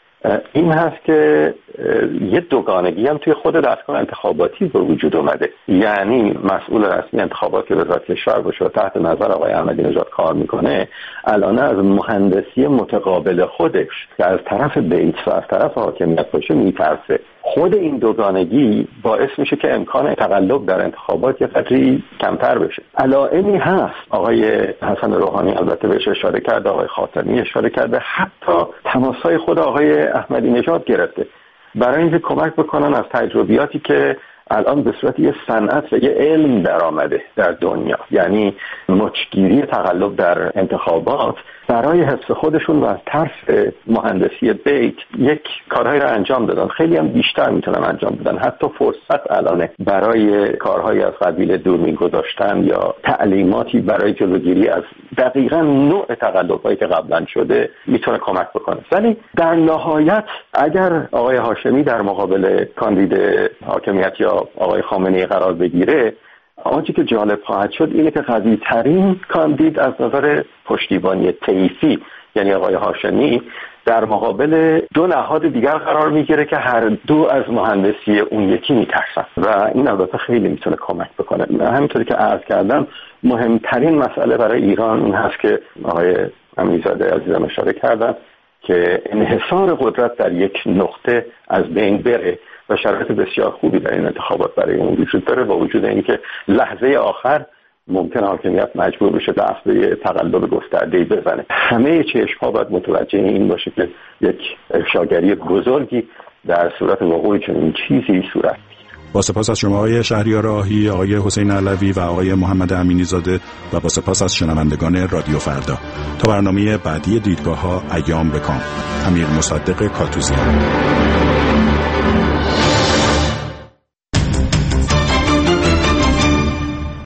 [SPEAKER 8] این هست که یه دوگانگی هم توی خود دستگاه انتخاباتی به وجود اومده. یعنی مسئول رسمی انتخابات که وزارت کشور باشه و تحت نظر آقای احمدی نژاد کار میکنه، الان از مهندسی متقابل خودش که از طرف بیت و از طرف حاکمیت باشه میترسه. خود این دوگانگی باعث میشه که امکان تقلب در انتخابات یه قدری کمتر بشه. علائمی هست، آقای حسن روحانی البته بهش اشاره کرده، آقای خاتمی اشاره کرده، حتی تماسهای خود آقای احمدی نژاد گرفته برای اینکه کمک بکنن از تجربیاتی که الان به صورت یه صنعت و یه علم در آمده در دنیا، یعنی مچگیری تقلب در انتخابات، برای حفظ خودشون و از ترس مهندسی بیت یک کارهایی را انجام دادن. خیلی هم بیشتر میتونن انجام بدن. حتی فرصت الانه برای کارهایی از قبیل دوربین گذاشتن یا تعلیماتی برای جلوگیری از دقیقاً نوع تقلبایی که قبلا شده میتونه کمک بکنه. ولی در نهایت اگر آقای هاشمی در مقابل کاندید حاکمیت یا آقای خامنه‌ای قرار بگیره، آنچه که جالب خواهد شد اینه که قوی ترین کاندید از نظر پشتیبانی طیفی یعنی آقای هاشمی در مقابل دو نهاد دیگر قرار میگیره که هر دو از مهندسی اون یکی میترسن و این البته خیلی میتونه کمک بکنه. همینطوری که عرض کردم مهمترین مسئله برای ایران این هست که آقای امیرزاده عزیزم اشاره کردن که انحصار قدرت در یک نقطه از بین بره و شرایط بسیار خوبی در این انتخابات برای اون وجود داره، با وجود اینکه لحظه آخر ممکن حاکمیت مجبور بشه دسته تقلب گسترده‌ای بزنه. همه چشم‌ها باید متوجه این باشه که یک افشاگری بزرگی در صورت وقوع چنین چیزی صورت می‌گیره.
[SPEAKER 2] با سپاس از شما آقای شهریار آهی، آقای حسین علوی و آقای محمد امینی زاده و با سپاس از شنوندگان رادیو فردا. تا برنامه بعدی دیدگاه‌ها، ایام بکام. امیر مصدق کاتوزیان.